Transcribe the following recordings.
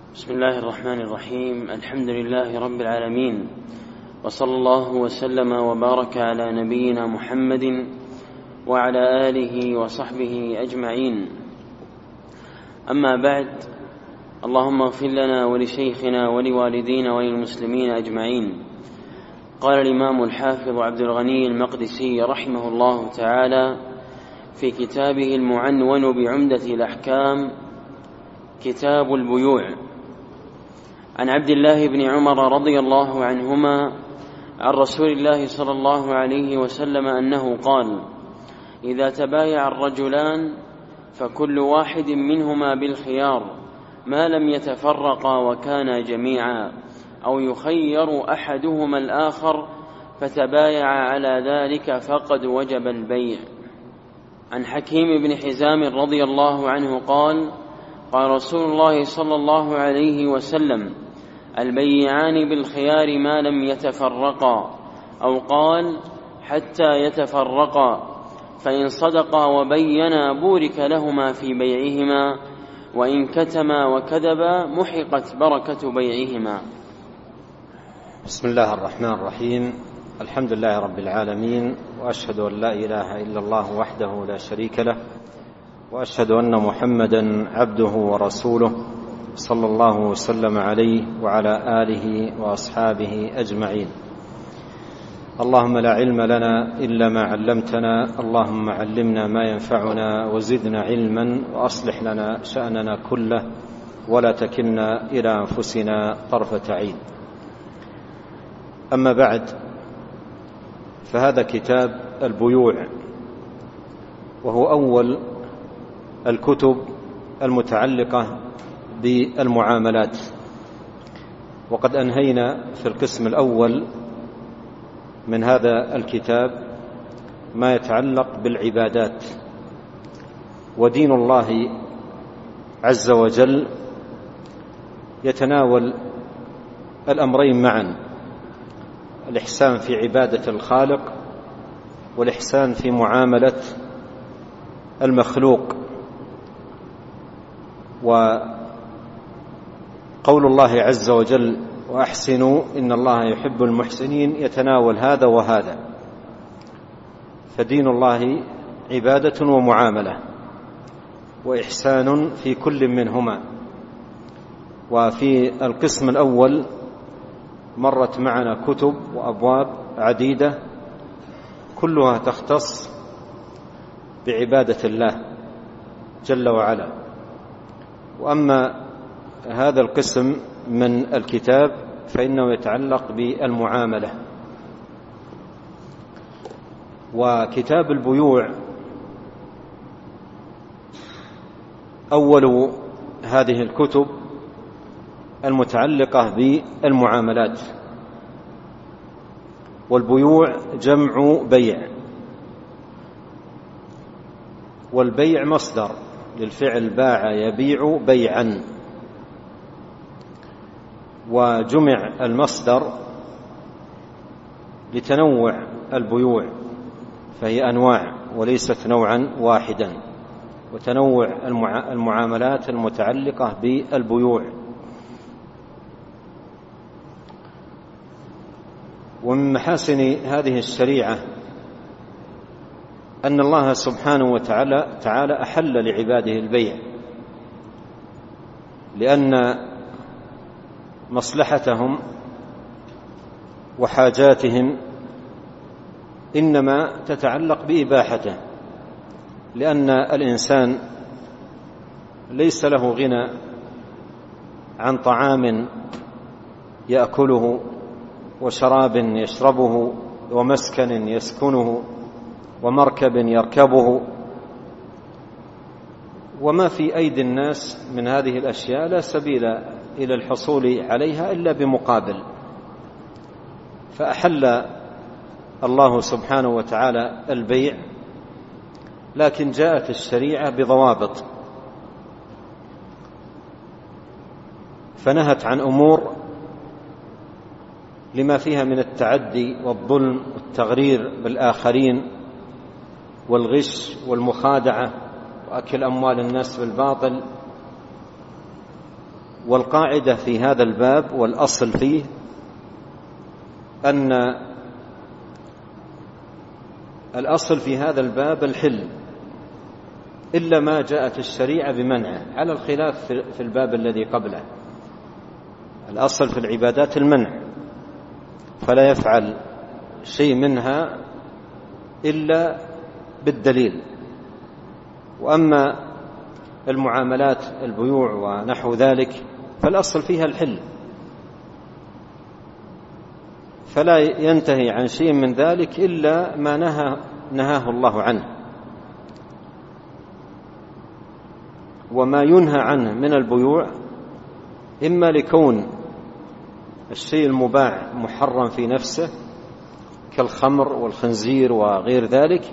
بسم الله الرحمن الرحيم. الحمد لله رب العالمين، وصلى الله وسلم وبارك على نبينا محمد وعلى آله وصحبه أجمعين. أما بعد، اللهم اغفر لنا ولشيخنا ولوالدينا وللمسلمين أجمعين. قال الإمام الحافظ عبد الغني المقدسي رحمه الله تعالى في كتابه المعنون بعمدة الأحكام، كتاب البيوع، عن عبد الله بن عمر رضي الله عنهما عن رسول الله صلى الله عليه وسلم أنه قال: إذا تبايع الرجلان فكل واحد منهما بالخيار ما لم يتفرقا وكانا جميعا، أو يخير أحدهما الآخر فتبايع على ذلك فقد وجب البيع. عن حكيم بن حزام رضي الله عنه قال: قال رسول الله صلى الله عليه وسلم: البيعان بالخيار ما لم يتفرقا، أو قال: حتى يتفرقا، فإن صدقا وبينا بورك لهما في بيعهما، وإن كتما وكذبا محقت بركة بيعهما. بسم الله الرحمن الرحيم. الحمد لله رب العالمين، وأشهد أن لا إله إلا الله وحده لا شريك له، وأشهد أن محمدا عبده ورسوله صلى الله وسلم عليه وعلى آله وأصحابه أجمعين. اللهم لا علم لنا إلا ما علمتنا، اللهم علمنا ما ينفعنا وزدنا علما، وأصلح لنا شأننا كله ولا تكلنا إلى أنفسنا طرفة عين. أما بعد، فهذا كتاب البيوع، وهو أول الكتب المتعلقة بالمعاملات، وقد أنهينا في القسم الأول من هذا الكتاب ما يتعلق بالعبادات. ودين الله عز وجل يتناول الأمرين معا: الإحسان في عبادة الخالق، والإحسان في معاملة المخلوق. وقول الله عز وجل: وأحسنوا إن الله يحب المحسنين، يتناول هذا وهذا. فدين الله عبادة ومعاملة وإحسان في كل منهما. وفي القسم الأول مرت معنا كتب وأبواب عديدة كلها تختص بعبادة الله جل وعلا. وأما هذا القسم من الكتاب فإنه يتعلق بالمعاملة. وكتاب البيوع أول هذه الكتب المتعلقة بالمعاملات. والبيوع جمع بيع، والبيع مصدر للفعل باع يبيع بيعا، وجمع المصدر لتنوع البيوع، فهي أنواع وليست نوعا واحدا، وتنوع المعاملات المتعلقة بالبيوع. ومن محاسن هذه الشريعة أن الله سبحانه وتعالى أحل لعباده البيع، لأن مصلحتهم وحاجاتهم إنما تتعلق بإباحته، لأن الإنسان ليس له غنى عن طعام يأكله وشراب يشربه ومسكن يسكنه ومركب يركبه، وما في أيدي الناس من هذه الأشياء لا سبيل إلى الحصول عليها إلا بمقابل. فأحل الله سبحانه وتعالى البيع، لكن جاءت الشريعة بضوابط، فنهت عن أمور لما فيها من التعدي والظلم والتغرير بالآخرين والغش والمخادعة وأكل أموال الناس بالباطل، والقاعدة في هذا الباب والأصل فيه أن الأصل في هذا الباب الحل إلا ما جاءت الشريعة بمنعه، على الخلاف في الباب الذي قبله. الأصل في العبادات المنع، فلا يفعل شيء منها إلا بالدليل. وأما المعاملات البيوع ونحو ذلك فالأصل فيها الحل، فلا ينتهي عن شيء من ذلك إلا ما نهاه الله عنه. وما ينهى عنه من البيوع إما لكون الشيء المباح محرم في نفسه كالخمر والخنزير وغير ذلك،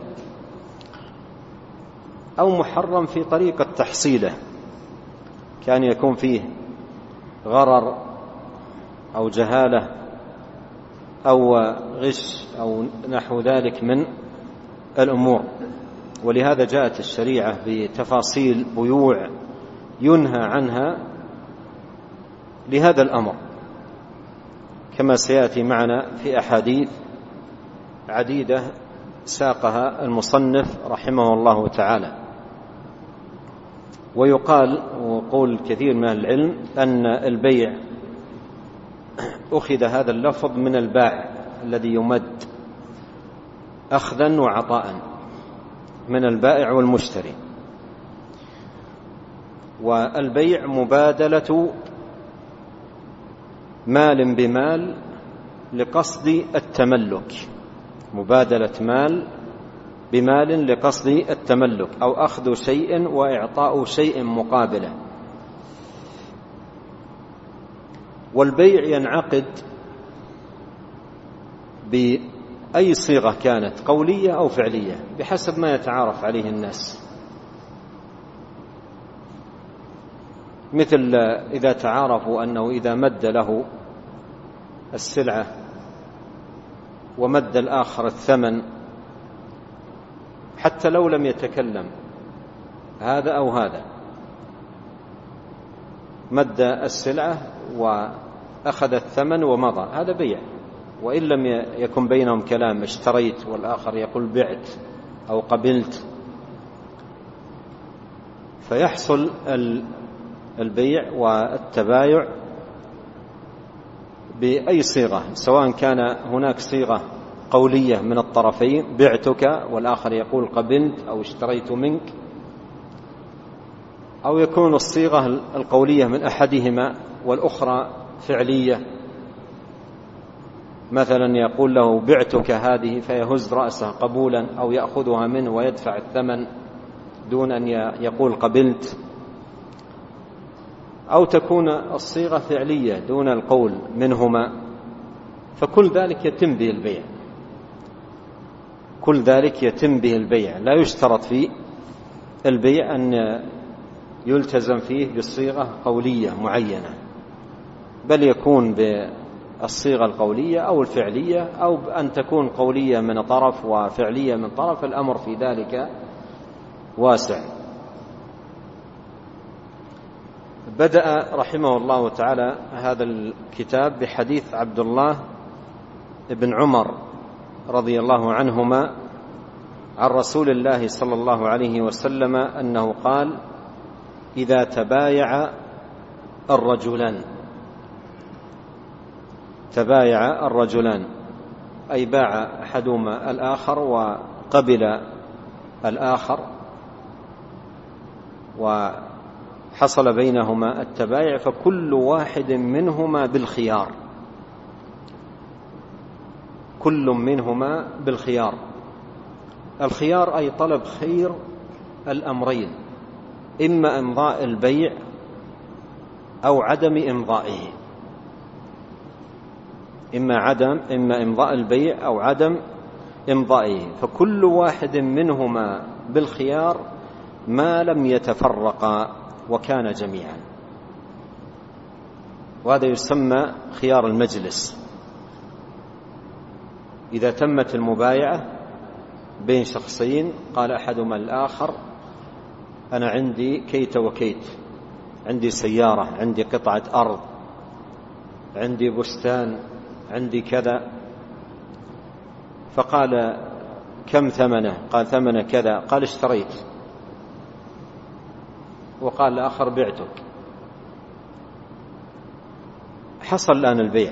أو محرم في طريقة تحصيله، كان يكون فيه غرر أو جهالة أو غش أو نحو ذلك من الأمور. ولهذا جاءت الشريعة بتفاصيل بيوع ينهى عنها لهذا الأمر، كما سيأتي معنا في أحاديث عديدة ساقها المصنف رحمه الله تعالى. ويقال وقول كثير من العلم أن البيع أخذ هذا اللفظ من الباع الذي يمد أخذا وعطاء، من البائع والمشتري. والبيع مبادلة مال بمال لقصد التملك، مبادلة مال بمال لقصد التملك، أو أخذ شيء وإعطاء شيء مقابله. والبيع ينعقد بأي صيغة كانت، قولية أو فعلية، بحسب ما يتعارف عليه الناس. مثل إذا تعارفوا أنه إذا مد له السلعة ومد الآخر الثمن، حتى لو لم يتكلم هذا أو هذا، مد السلعة وأخذ الثمن ومضى، هذا بيع. وإن لم يكن بينهم كلام، اشتريت والآخر يقول بعت أو قبلت، فيحصل البيع والتبايع بأي صيغة، سواء كان هناك صيغة قولية من الطرفين، بعتك والآخر يقول قبلت أو اشتريت منك، أو يكون الصيغة القولية من أحدهما والأخرى فعلية، مثلا يقول له بعتك هذه فيهز رأسه قبولا، أو يأخذها منه ويدفع الثمن دون أن يقول قبلت، أو تكون الصيغة فعلية دون القول منهما، فكل ذلك يتم به البيع، كل ذلك يتم به البيع. لا يشترط في البيع أن يلتزم فيه بالصيغة قولية معينة، بل يكون بالصيغة القولية أو الفعلية، أو أن تكون قولية من طرف وفعلية من طرف، الأمر في ذلك واسع. بدأ رحمه الله تعالى هذا الكتاب بحديث عبد الله بن عمر رضي الله عنهما عن رسول الله صلى الله عليه وسلم أنه قال: إذا تبايع الرجلان، تبايع الرجلان أي باع أحدهما الآخر وقبل الآخر وحصل بينهما التبايع، فكل واحد منهما بالخيار، كل منهما بالخيار. الخيار أي طلب خير الأمرين، إما إمضاء البيع أو عدم إمضائه، إما إمضاء البيع أو عدم إمضائه، فكل واحد منهما بالخيار ما لم يتفرقا وكان جميعا. وهذا يسمى خيار المجلس. إذا تمت المبايعة بين شخصين، قال أحدهما الآخر: أنا عندي كيت وكيت، عندي سيارة، عندي قطعة أرض، عندي بستان، عندي كذا، فقال كم ثمنه؟ قال ثمنه كذا، قال اشتريت، وقال الآخر بعتك. حصل الآن البيع،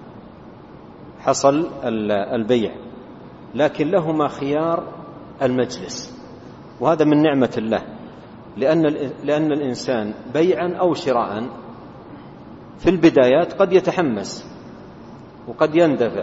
حصل البيع، لكن لهما خيار المجلس، وهذا من نعمة الله، لأن الإنسان بيعا أو شراء في البدايات قد يتحمس وقد يندفع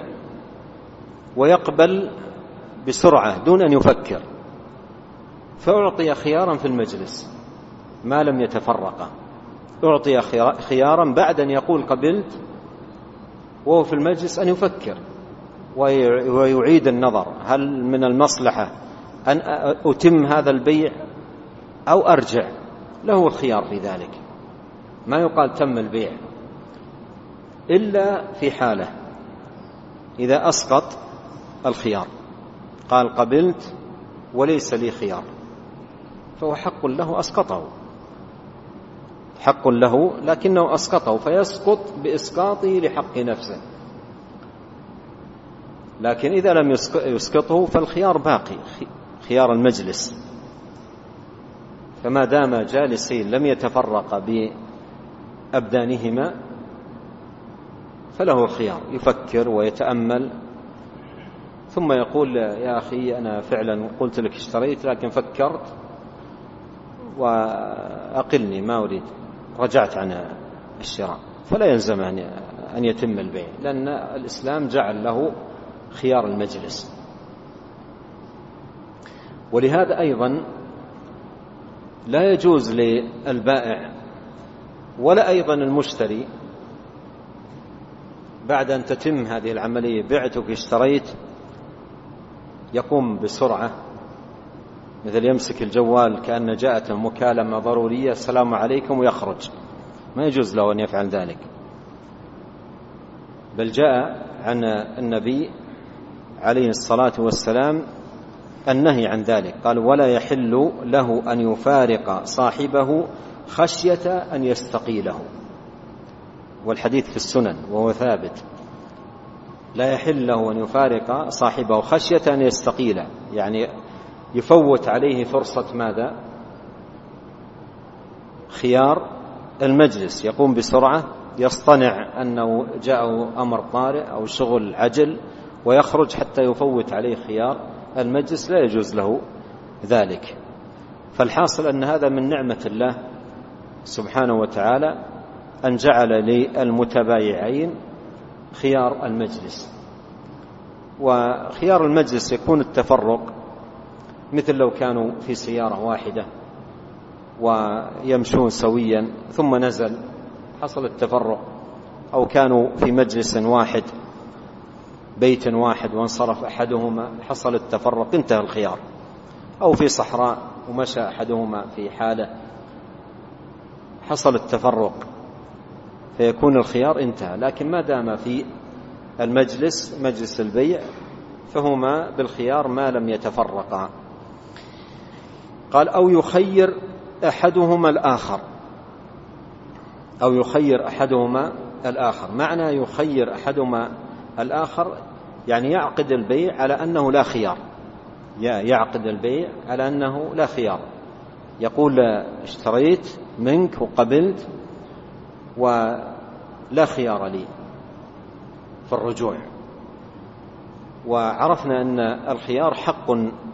ويقبل بسرعة دون أن يفكر، فأعطي خيارا في المجلس ما لم يتفرق، أعطي خيارا بعد أن يقول قبلت وهو في المجلس أن يفكر ويعيد النظر، هل من المصلحة أن أتم هذا البيع أو أرجع؟ له الخيار في ذلك، ما يقال تم البيع إلا في حالة إذا أسقط الخيار، قال قبلت وليس لي خيار، فهو حق له أسقطه، حق له لكنه أسقطه، فيسقط بإسقاطه لحق نفسه. لكن إذا لم يسقطه فالخيار باقي، خيار المجلس، فما دام جالسين لم يتفرق بأبدانهما فله الخيار، يفكر ويتأمل ثم يقول يا أخي أنا فعلا قلت لك اشتريت لكن فكرت وأقلني ما أريد، رجعت عن الشراء، فلا يلزم أن يتم البيع، لأن الإسلام جعل له خيار المجلس. ولهذا أيضا لا يجوز للبائع ولا أيضا المشتري بعد أن تتم هذه العملية بعتك اشتريت يقوم بسرعة، مثل يمسك الجوال كأن جاءته مكالمة ضرورية السلام عليكم ويخرج، ما يجوز له أن يفعل ذلك، بل جاء عن النبي عليه الصلاة والسلام النهي عن ذلك، قال ولا يحل له أن يفارق صاحبه خشية أن يستقيله، والحديث في السنن وهو ثابت، لا يحل له أن يفارق صاحبه خشية أن يستقيله، يعني يفوت عليه فرصة ماذا؟ خيار المجلس، يقوم بسرعة، يصطنع أنه جاءه أمر طارئ أو شغل عجل ويخرج حتى يفوت عليه خيار المجلس، لا يجوز له ذلك. فالحاصل أن هذا من نعمة الله سبحانه وتعالى أن جعل للمتبايعين خيار المجلس، وخيار المجلس يكون التفرق، مثل لو كانوا في سيارة واحدة ويمشون سويا ثم نزل حصل التفرق، أو كانوا في مجلس واحد بيت واحد وانصرف أحدهما حصل التفرق انتهى الخيار، أو في صحراء ومشى أحدهما في حالة حصل التفرق فيكون الخيار انتهى. لكن ما دام في المجلس مجلس البيع فهما بالخيار ما لم يتفرقا. قال أو يخير أحدهما الآخر، أو يخير أحدهما الآخر، معنى يخير أحدهما الآخر يعني يعقد البيع على أنه لا خيار، يعقد البيع على أنه لا خيار، يقول اشتريت منك وقبلت ولا خيار لي في الرجوع. وعرفنا أن الخيار حق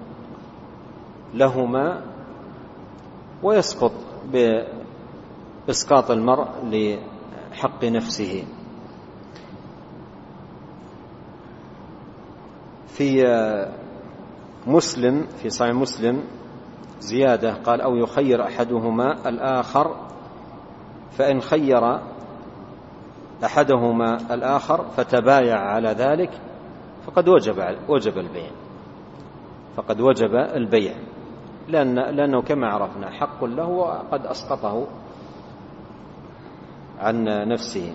لهما ويسقط بإسقاط المرء لحق نفسه. في مسلم في صحيح مسلم زيادة قال أو يخير أحدهما الآخر، فإن خير أحدهما الآخر فتبايع على ذلك فقد وجب البيع، فقد وجب البيع، لأنه كما عرفنا حق له وقد أسقطه عن نفسه.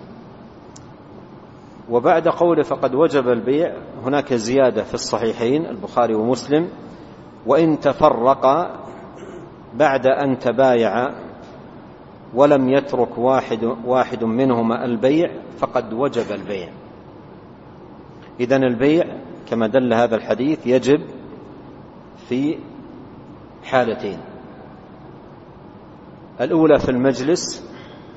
وبعد قوله فقد وجب البيع هناك زيادة في الصحيحين البخاري ومسلم وإن تفرق بعد أن تبايع ولم يترك واحد منهما البيع فقد وجب البيع. إذن البيع كما دل هذا الحديث يجب في حالتين: الأولى في المجلس،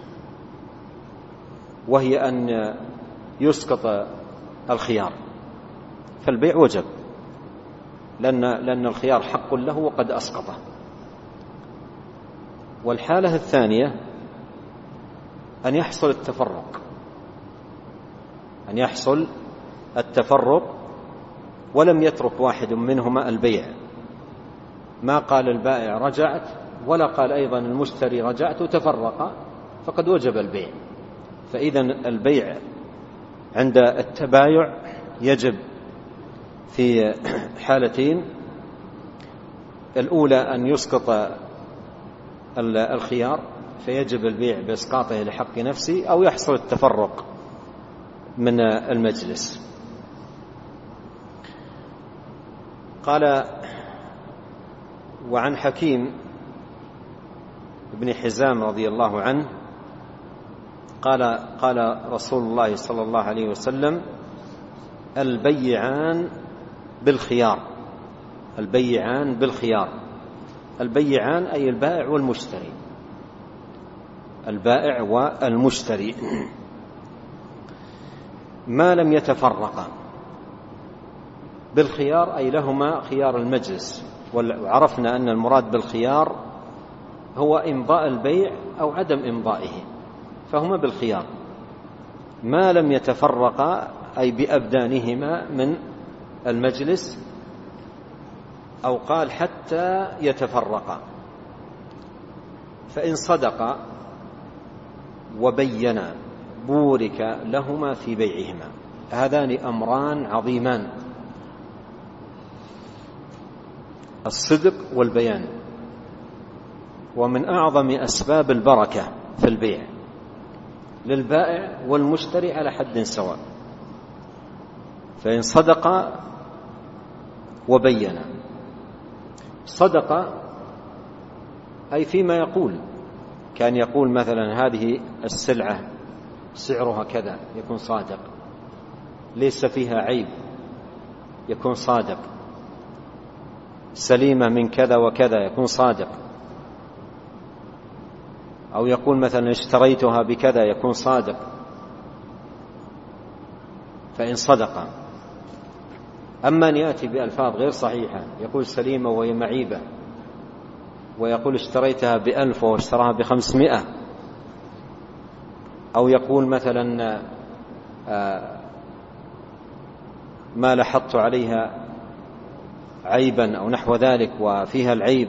وهي أن يسقط الخيار، فالبيع وجب لأن الخيار حق له وقد أسقطه. والحالة الثانية أن يحصل التفرق ولم يترك واحد منهما البيع، ما قال البائع رجعت ولا قال أيضا المشتري رجعت، وتفرق، فقد وجب البيع. فإذا البيع عند التبايع يجب في حالتين: الأولى أن يسقط الخيار فيجب البيع بإسقاطه لحق نفسه، أو يحصل التفرق من المجلس. قال: وعن حكيم بن حزام رضي الله عنه قال رسول الله صلى الله عليه وسلم: البيعان بالخيار. البيعان أي البائع والمشتري ما لم يتفرقا. بالخيار أي لهما خيار المجلس، وعرفنا أن المراد بالخيار هو إمضاء البيع أو عدم إمضائه، فهما بالخيار ما لم يتفرقا، أي بأبدانهما من المجلس، أو قال حتى يتفرقا. فإن صدقا وبينا بورك لهما في بيعهما. هذان أمران عظيمان: الصدق والبيان، ومن أعظم أسباب البركة في البيع للبائع والمشتري على حد سواء. فإن صدق وبين، صدق أي فيما يقول، كان يقول مثلا هذه السلعة سعرها كذا، يكون صادق، ليس فيها عيب، يكون صادق، سليمة من كذا وكذا، يكون صادق. أو يقول مثلا اشتريتها بكذا، يكون صادق. فإن صدق. أما أن يأتي بألفاظ غير صحيحة، يقول سليمة وهي معيبة، ويقول اشتريتها ب1000 واشتراها ب500، أو يقول مثلا ما لاحظت عليها عيبا أو نحو ذلك وفيها العيب،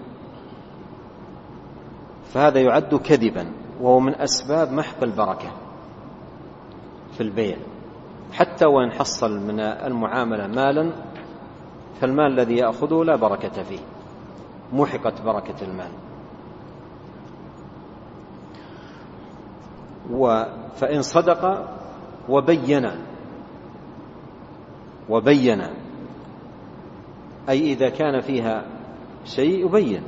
فهذا يعد كذبا، وهو من أسباب محق البركة في البيع. حتى وإن حصل من المعاملة مالا، فالمال الذي يأخذه لا بركة فيه، محقت بركة المال. فإن صدق وبين أي إذا كان فيها شيء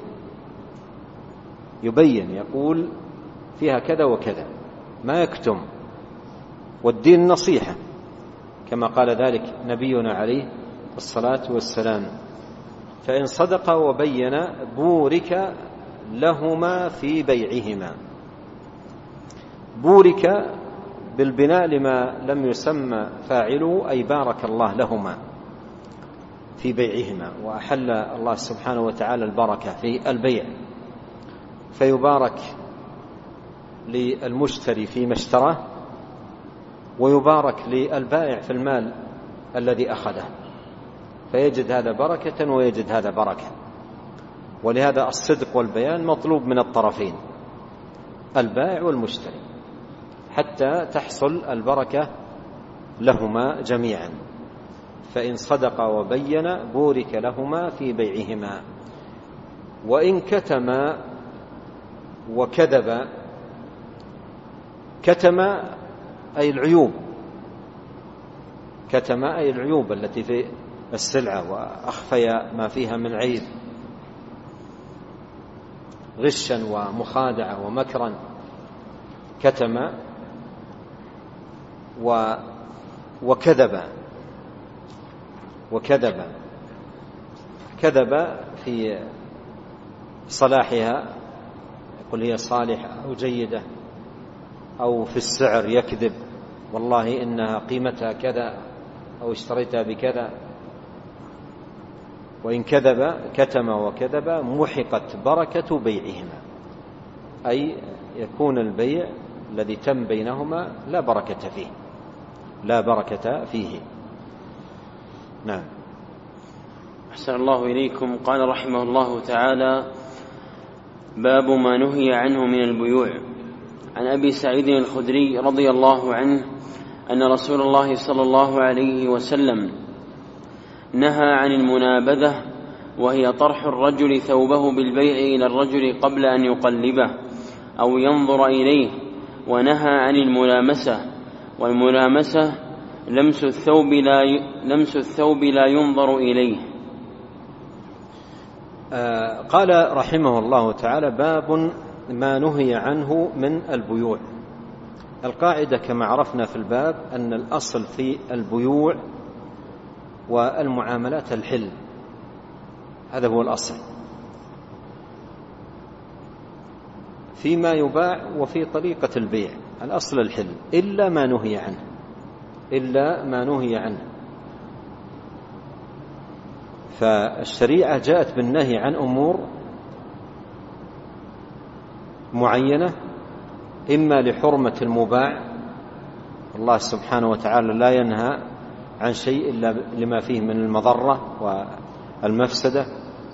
يبين، يقول فيها كذا وكذا، ما يكتم. والدين نصيحة كما قال ذلك نبينا عليه الصلاة والسلام. فإن صدق وبين بورك لهما في بيعهما. بورك بالبناء لما لم يسمى فاعله، أي بارك الله لهما في بيعهما. وأحل الله سبحانه وتعالى البركة في البيع، فيبارك للمشتري فيما اشتراه، ويبارك للبائع في المال الذي أخذه، فيجد هذا بركة ويجد هذا بركة. ولهذا الصدق والبيان مطلوب من الطرفين، البائع والمشتري، حتى تحصل البركة لهما جميعا. فإن صدق وبين بورك لهما في بيعهما. وإن كتما وكذب، كتم أي العيوب التي في السلعة، وأخفي ما فيها من عيب. غشا ومخادعة ومكرا كتم كذب في صلاحها، يقول هي صالحة أو جيدة، أو في السعر يكذب، والله إنها قيمتها كذا أو اشتريتها بكذا. وإن كتم وكذب محقت بركة بيعهما، أي يكون البيع الذي تم بينهما لا بركة فيه. نعم. أحسن الله إليكم. قال رحمه الله تعالى: باب ما نهي عنه من البيوع. عن أبي سعيد الخدري رضي الله عنه أن رسول الله صلى الله عليه وسلم نهى عن المنابذة، وهي طرح الرجل ثوبه بالبيع إلى الرجل قبل أن يقلبه أو ينظر إليه، ونهى عن الملامسة، والملامسة لمس الثوب لا ينظر إليه. قال رحمه الله تعالى: باب ما نهي عنه من البيوع. القاعدة كما عرفنا في الباب أن الأصل في البيوع والمعاملات الحل، هذا هو الأصل فيما يباع وفي طريقة البيع. الأصل الحل إلا ما نهي عنه. فالشريعة جاءت بالنهي عن أمور معينة، إما لحرمة المباع، الله سبحانه وتعالى لا ينهى عن شيء إلا لما فيه من المضرة والمفسدة،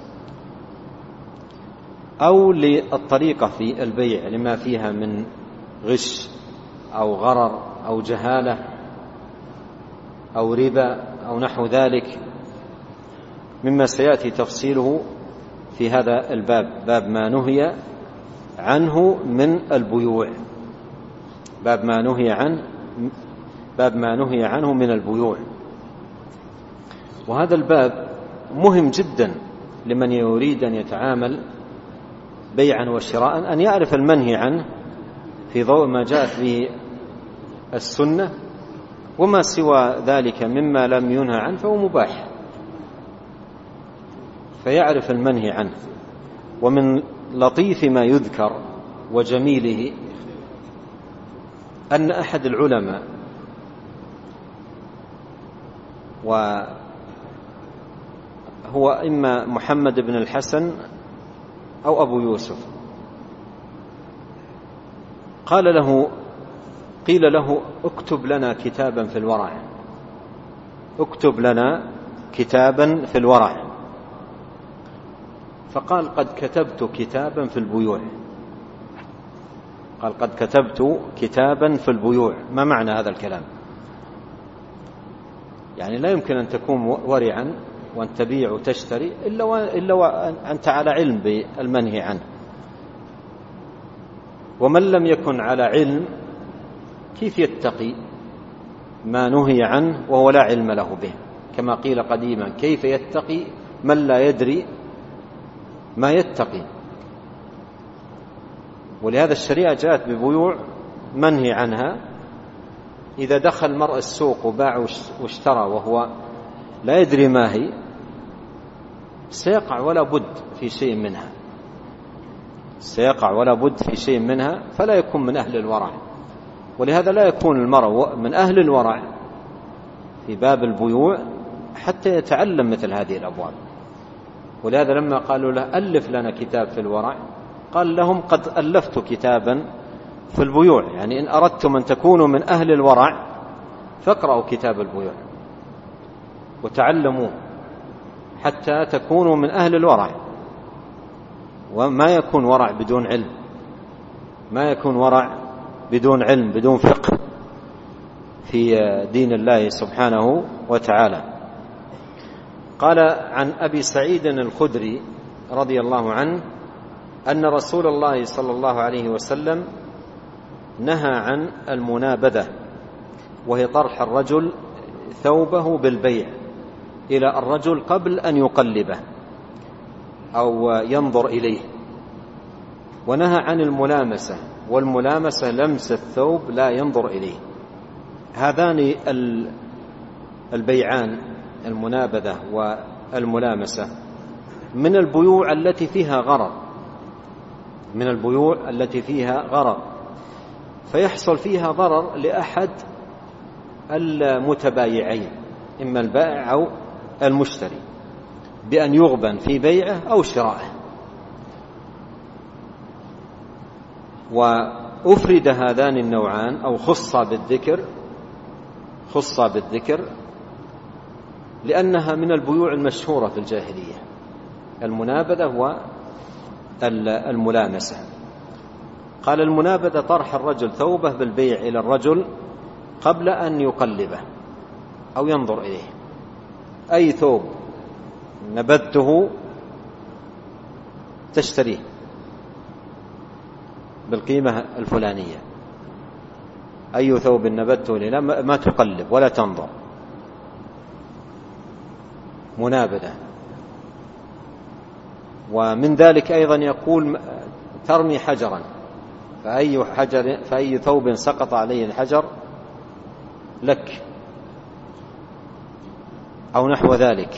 أو للطريقة في البيع لما فيها من غش أو غرر أو جهالة أو ربا أو نحو ذلك، مما سيأتي تفصيله في هذا الباب. باب ما نهي عنه من البيوع، باب ما نهي عنه من البيوع. وهذا الباب مهم جدا لمن يريد أن يتعامل بيعا وشراء، أن يعرف المنهي عنه في ضوء ما جاءت به السنة، وما سوى ذلك مما لم ينهى عنه فهو مباح، فيعرف المنهي عنه. ومن لطيف ما يذكر وجميله أن أحد العلماء، وهو إما محمد بن الحسن أو أبو يوسف، قيل له اكتب لنا كتابا في الورع، اكتب لنا كتابا في الورع. فقال: قد كتبت كتابا في البيوع. قال: قد كتبت كتابا في البيوع. ما معنى هذا الكلام؟ يعني لا يمكن أن تكون ورعا وأن تبيع وتشتري إلا وأنت على علم بالمنهي عنه. ومن لم يكن على علم كيف يتقي ما نهي عنه وهو لا علم له به؟ كما قيل قديما: كيف يتقي من لا يدري ما يتقي؟ ولهذا الشريعة جاءت ببيوع منهي عنها. إذا دخل المرء السوق وباع واشترى وهو لا يدري ما هي، سيقع ولا بد في شيء منها، فلا يكون من أهل الورع. ولهذا لا يكون المرء من أهل الورع في باب البيوع حتى يتعلم مثل هذه الأبواب. ولهذا لما قالوا له: ألف لنا كتاب في الورع، قال لهم: قد ألفت كتابا في البيوع. يعني إن أردتم أن تكونوا من أهل الورع فاقرأوا كتاب البيوع وتعلموه حتى تكونوا من أهل الورع. وما يكون ورع بدون علم، ما يكون ورع بدون علم، بدون فقه في دين الله سبحانه وتعالى. قال عن أبي سعيد الخدري رضي الله عنه أن رسول الله صلى الله عليه وسلم نهى عن المنابذة، وهي طرح الرجل ثوبه بالبيع إلى الرجل قبل أن يقلبه أو ينظر إليه. ونهى عن الملامسة، والملامسة لمس الثوب لا ينظر إليه. هذان البيعان، المنابذة والملامسة، من البيوع التي فيها غرر، من البيوع التي فيها غرر، فيحصل فيها ضرر لأحد المتبايعين، إما البائع أو المشتري، بأن يغبن في بيعه أو شرائه. وأفرد هذان النوعان أو خص بالذكر لأنها من البيوع المشهورة في الجاهلية، المنابذة والملامسة. قال: المنابذة طرح الرجل ثوبه بالبيع إلى الرجل قبل أن يقلبه أو ينظر إليه. أي ثوب نبذته تشتريه بالقيمة الفلانية، أي ثوب نبذته إليه ما تقلب ولا تنظر، منابذة. ومن ذلك أيضا يقول: ترمي حجرا، فأي ثوب سقط عليه الحجر لك، أو نحو ذلك.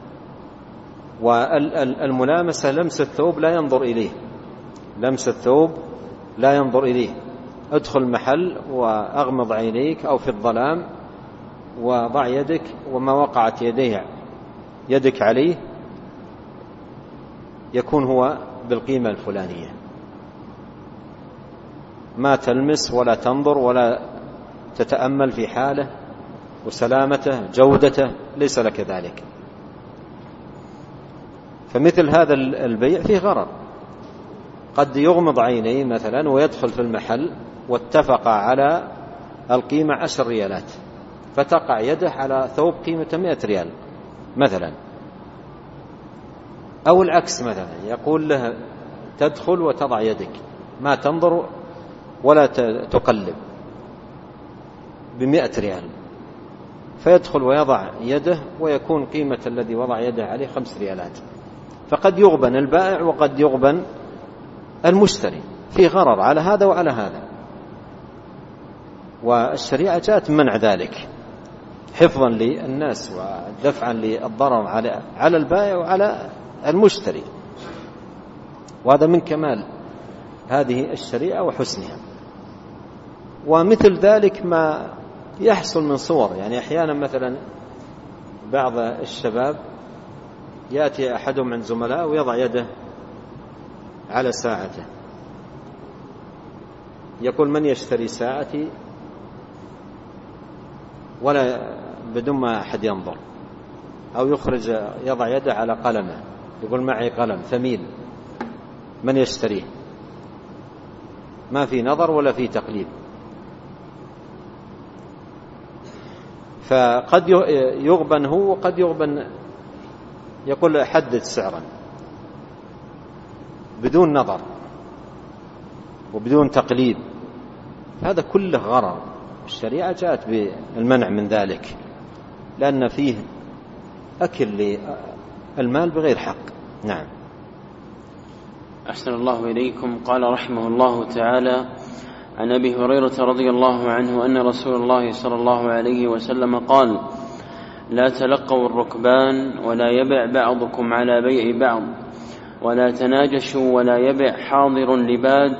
والملامسة لمس الثوب لا ينظر إليه، لمس الثوب لا ينظر إليه. ادخل محل وأغمض عينيك أو في الظلام وضع يدك، وما وقعت يدك عليه يكون هو بالقيمة الفلانية، ما تلمس ولا تنظر ولا تتأمل في حاله وسلامته جودته، ليس لك ذلك. فمثل هذا البيع فيه غرر، قد يغمض عينيه مثلا ويدخل في المحل واتفق على القيمة 10 ريالات، فتقع يده على ثوب قيمة 100 ريال مثلا، أو العكس مثلا، يقول له تدخل وتضع يدك، ما تنظر ولا تقلب، ب100 ريال، فيدخل ويضع يده ويكون قيمة الذي وضع يده عليه 5 ريالات. فقد يغبن البائع وقد يغبن المشتري، في غرر على هذا وعلى هذا. والشريعة جاءت منع ذلك حفظا للناس ودفعا للضرر على البائع وعلى المشتري، وهذا من كمال هذه الشريعة وحسنها. ومثل ذلك ما يحصل من صور، يعني أحيانا مثلا بعض الشباب يأتي أحدهم من زملاء ويضع يده على ساعته، يقول: من يشتري ساعتي، ولا بدون ما أحد ينظر، أو يضع يده على قلمه، يقول: معي قلم ثمين، من يشتريه، ما في نظر ولا في تقليد. فقد يغبن هو وقد يغبن، يقول: حدد سعرا، بدون نظر وبدون تقليد. هذا كله غرر، الشريعة جاءت بالمنع من ذلك، لأن فيه أكل للمال بغير حق. نعم. أحسن الله إليكم. قال رحمه الله تعالى: عن أبي هريرة رضي الله عنه أن رسول الله صلى الله عليه وسلم قال: لا تلقوا الركبان، ولا يبع بعضكم على بيع بعض، ولا تناجشوا، ولا يبع حاضر لباد،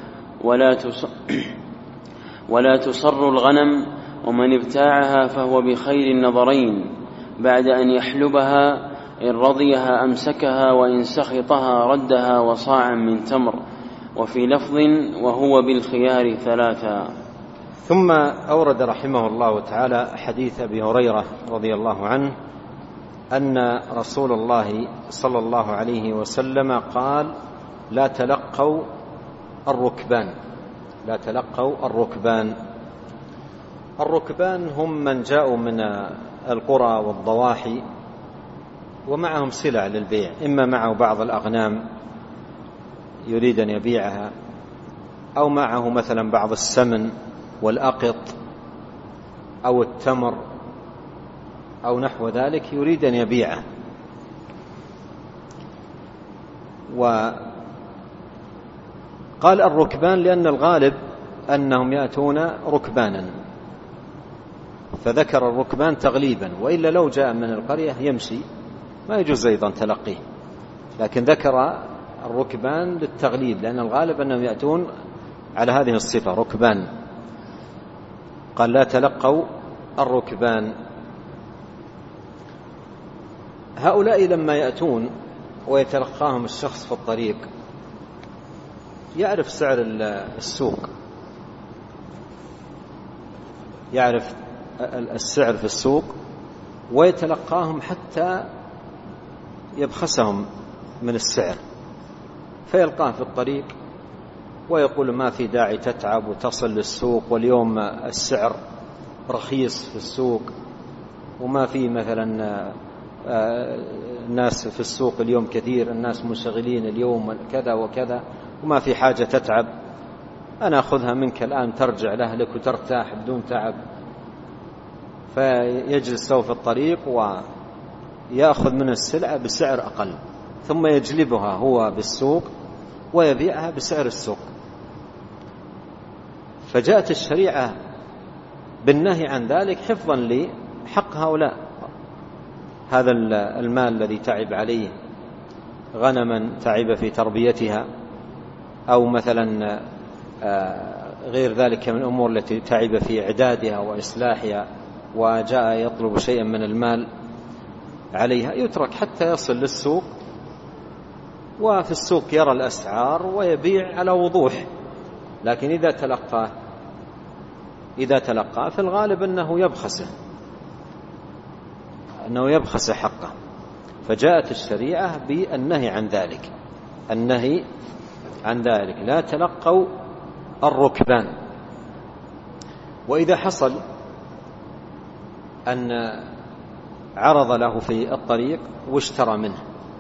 ولا تصر الغنم، ومن ابتاعها فهو بخير النظرين، بعد أن يحلبها، إن رضيها أمسكها، وإن سخطها ردها وصاعا من تمر. وفي لفظ: وهو بالخيار 3. ثم أورد رحمه الله تعالى حديث أبي هريرة رضي الله عنه أن رسول الله صلى الله عليه وسلم قال: لا تلقوا الركبان. لا تلقوا الركبان. الركبان هم من جاءوا من القرى والضواحي ومعهم سلع للبيع، إما معه بعض الأغنام يريد أن يبيعها، أو معه مثلا بعض السمن والأقط أو التمر أو نحو ذلك يريد أن يبيعه. قال الركبان لأن الغالب أنهم يأتون ركبانا، فذكر الركبان تغليبا، وإلا لو جاء من القرية يمشي ما يجوز أيضا تلقيه، لكن ذكر الركبان للتغليب لأن الغالب أنهم يأتون على هذه الصفة ركبان. قال لا تلقوا الركبان. هؤلاء لما يأتون ويتلقاهم الشخص في الطريق يعرف سعر السوق، يعرف السعر في السوق، ويتلقاهم حتى يبخسهم من السعر، فيلقاه في الطريق ويقول ما في داعي تتعب وتصل للسوق، واليوم السعر رخيص في السوق، وما في مثلا الناس في السوق اليوم كثير، الناس منشغلين اليوم كذا وكذا، وما في حاجة تتعب، أنا أخذها منك الآن ترجع لأهلك وترتاح بدون تعب. فيجلس في الطريق ويأخذ من السلعة بسعر أقل، ثم يجلبها هو بالسوق ويبيعها بسعر السوق. فجاءت الشريعة بالنهي عن ذلك حفظا لحق هؤلاء، هذا المال الذي تعب عليه، غنما تعب في تربيتها، أو مثلا غير ذلك من الأمور التي تعب في إعدادها وإصلاحها، وجاء يطلب شيئا من المال عليها، يترك حتى يصل للسوق، وفي السوق يرى الأسعار ويبيع على وضوح. لكن إذا تلقى في الغالب أنه يبخس حقه. فجاءت الشريعة بالنهي عن ذلك، النهي عن ذلك، لا تلقوا الركبان. وإذا حصل أن عرض له في الطريق واشترى منه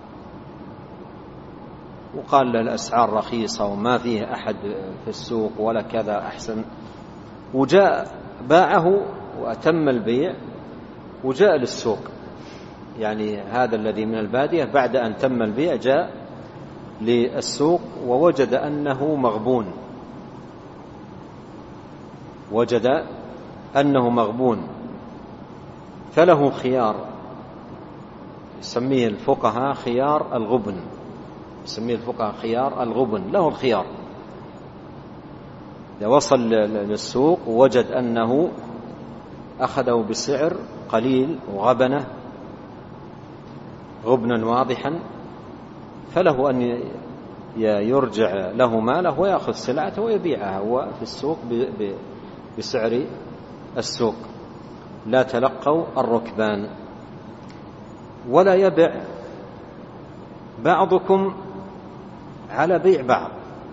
وقال له الأسعار رخيصة وما فيه أحد في السوق ولا كذا أحسن، وجاء باعه وأتم البيع وجاء للسوق، يعني هذا الذي من البادية بعد أن تم البيع جاء للسوق ووجد أنه مغبون، فله خيار، يسميه الفقهاء خيار الغبن، له الخيار. إذا وصل للسوق ووجد أنه أخذه بسعر قليل وغبنه غبنا واضحا، فله أن يرجع له ماله ويأخذ سلعته ويبيعها هو في السوق بسعر السوق. لا تلقوا الركبان. ولا يبع بعضكم على بيع بعض،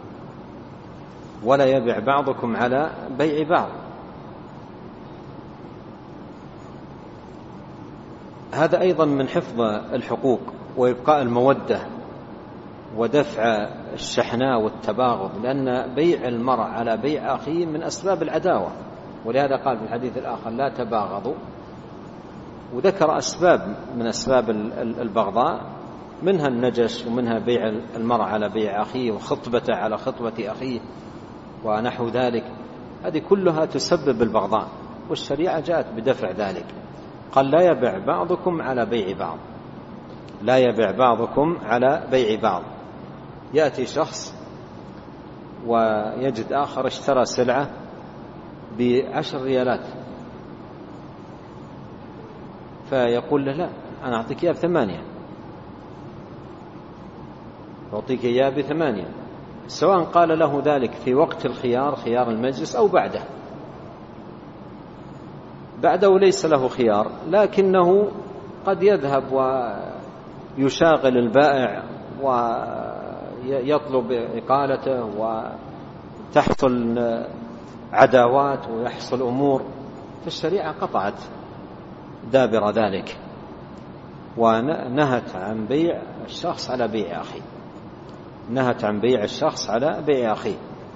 ولا يبع بعضكم على بيع بعض. هذا أيضا من حفظ الحقوق وإبقاء المودة ودفع الشحناء والتباغض، لأن بيع المرء على بيع أخيه من أسباب العداوة، ولهذا قال في الحديث الآخر لا تباغضوا، وذكر أسباب من أسباب البغضاء، منها النجش، ومنها بيع المرء على بيع أخيه، وخطبته على خطبة أخيه ونحو ذلك، هذه كلها تسبب البغضاء، والشريعة جاءت بدفع ذلك. قال لا يبع بعضكم على بيع بعض، لا يبع بعضكم على بيع بعض. يأتي شخص ويجد آخر اشترى سلعة ب10 ريالات، فيقول له لا أنا أعطيك إياه ب8، أعطيك إياه ب8، سواء قال له ذلك في وقت الخيار، خيار المجلس، أو بعده ليس له خيار، لكنه قد يذهب ويشاغل البائع ويطلب إقالته، وتحصل عداوات ويحصل أمور، فالشريعة قطعت دابر ذلك ونهت عن بيع الشخص على بيع أخيه، نهت عن بيع الشخص على بيع أخيه.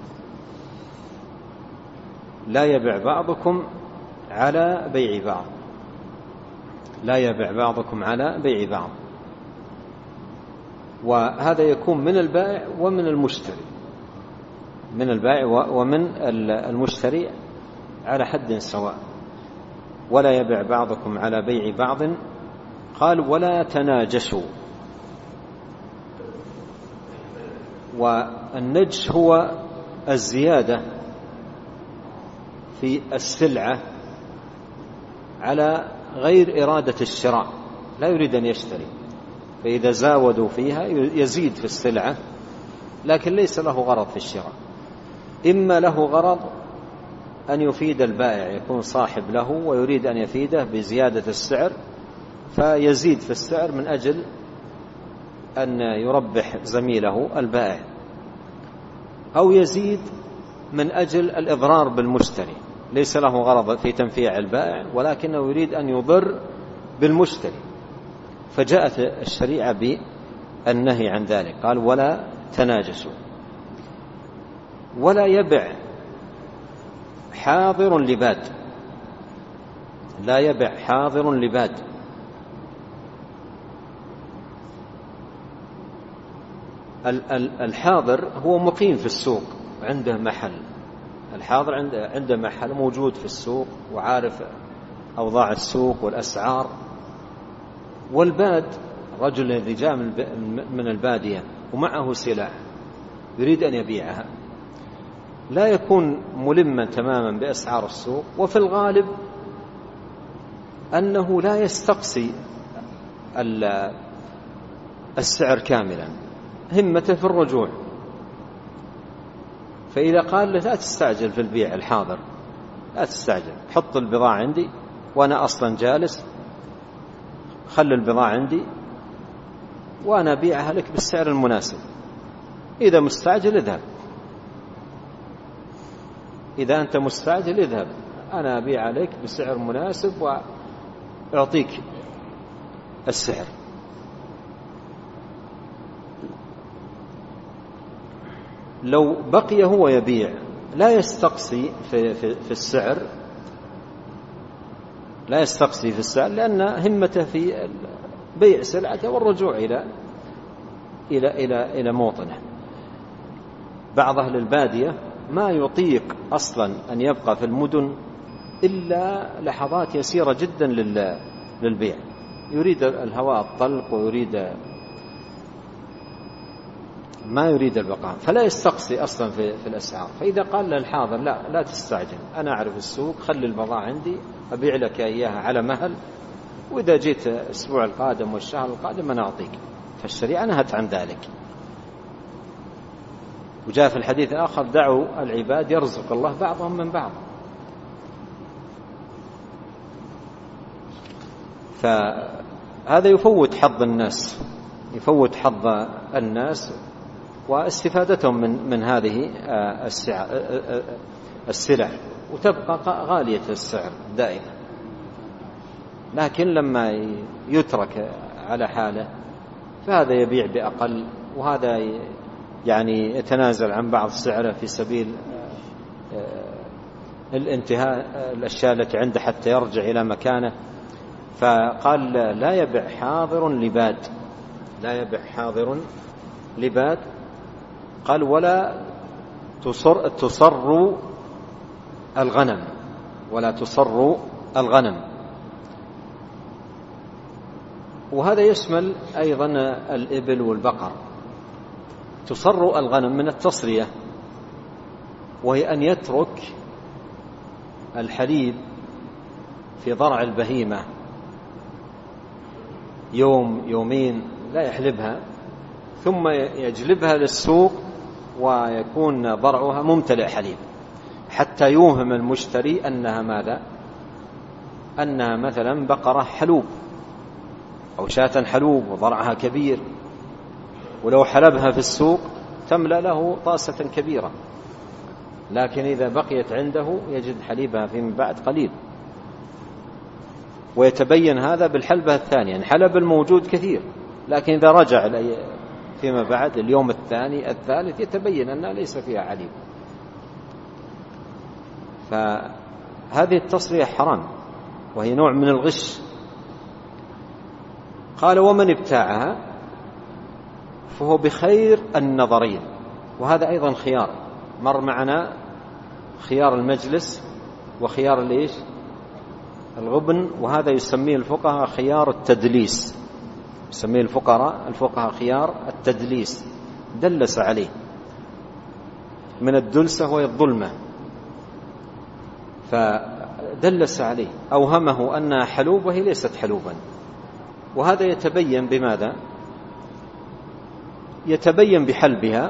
لا يبع بعضكم على بيع بعض، لا يبع بعضكم على بيع بعض. وهذا يكون من البائع ومن المشتري، من البائع ومن المشتري على حد سواء. ولا يبع بعضكم على بيع بعض. قال ولا تناجشوا. والنجش هو الزيادة في السلعة على غير إرادة الشراء، لا يريد أن يشتري، فإذا زاودوا فيها يزيد في السلعة لكن ليس له غرض في الشراء. إما له غرض أن يفيد البائع، يكون صاحب له ويريد أن يفيده بزيادة السعر فيزيد في السعر من أجل أن يربح زميله البائع، أو يزيد من أجل الإضرار بالمشتري، ليس له غرض في تنفيع البائع ولكنه يريد أن يضر بالمشتري، فجاءت الشريعة بالنهي عن ذلك. قال ولا تناجسوا. ولا يبع حاضر لباد. لا يبع حاضر لباد. الحاضر هو مقيم في السوق عنده محل. الحاضر عنده محل موجود في السوق وعارف أوضاع السوق والأسعار. والباد رجل الذي جاء من البادية ومعه سلع يريد أن يبيعها، لا يكون ملما تماما بأسعار السوق، وفي الغالب أنه لا يستقصي السعر كاملا، همته في الرجوع. فإذا قال له لا تستعجل في البيع الحاضر، لا تستعجل، حط البضاعة عندي وأنا أصلا جالس، خل البضاعة عندي وأنا أبيعها لك بالسعر المناسب، إذا مستعجل اذهب، إذا أنت مستعجل اذهب، أنا أبيع لك بسعر مناسب وأعطيك السعر. لو بقي هو يبيع لا يستقصي في السعر، لا يستقصي في السعر، لأن همته في بيع سلعته والرجوع إلى موطنه. بعض أهل البادية ما يطيق أصلا أن يبقى في المدن إلا لحظات يسيرة جدا للبيع، يريد الهواء الطلق ويريد ما يريد البقاء، فلا يستقصي أصلا في الأسعار. فإذا قال للحاضر لا تستعجل، أنا أعرف السوق، خلي البضاعة عندي أبيع لك إياها على مهل، وإذا جيت الأسبوع القادم والشهر القادم أنا أعطيك. فالشريعة نهت عن ذلك. وجاء في الحديث الآخر دعوا العباد يرزق الله بعضهم من بعض. فهذا يفوت حظ الناس، يفوت حظ الناس واستفادتهم من هذه السلع، وتبقى غالية السعر دائما. لكن لما يترك على حاله فهذا يبيع بأقل، وهذا يعني يتنازل عن بعض سعره في سبيل الانتهاء الأشياء التي عنده حتى يرجع إلى مكانه. فقال لا يبع حاضر لباد، لا يبع حاضر لباد. قال ولا تصر الغنم، ولا تصر الغنم. وهذا يشمل أيضا الإبل والبقر. تصر الغنم من التصرية، وهي أن يترك الحليب في ضرع البهيمة يوم يومين لا يحلبها، ثم يجلبها للسوق ويكون ضرعها ممتلئ حليب، حتى يوهم المشتري أنها ماذا؟ أنها مثلا بقرة حلوب أو شاة حلوب وضرعها كبير، ولو حلبها في السوق تملأ له طاسة كبيرة، لكن إذا بقيت عنده يجد حليبها فيما بعد قليل. ويتبين هذا بالحلبة الثانية، الحلب الموجود كثير، لكن إذا رجع فيما بعد اليوم الثاني الثالث يتبين أنها ليس فيها حليب. فهذه التصرية حرام، وهي نوع من الغش. قال ومن ابتاعها فهو بخير النظرين، وهذا أيضا خيار، مر معنا خيار المجلس وخيار ليش الغبن، وهذا يسميه الفقهاء خيار التدليس، يسميه الفقهاء خيار التدليس، دلس عليه من الدلسة وهي الظلمة، فدلس عليه أوهمه أنها حلوب وهي ليست حلوبا. وهذا يتبين بماذا؟ يتبين بحلبها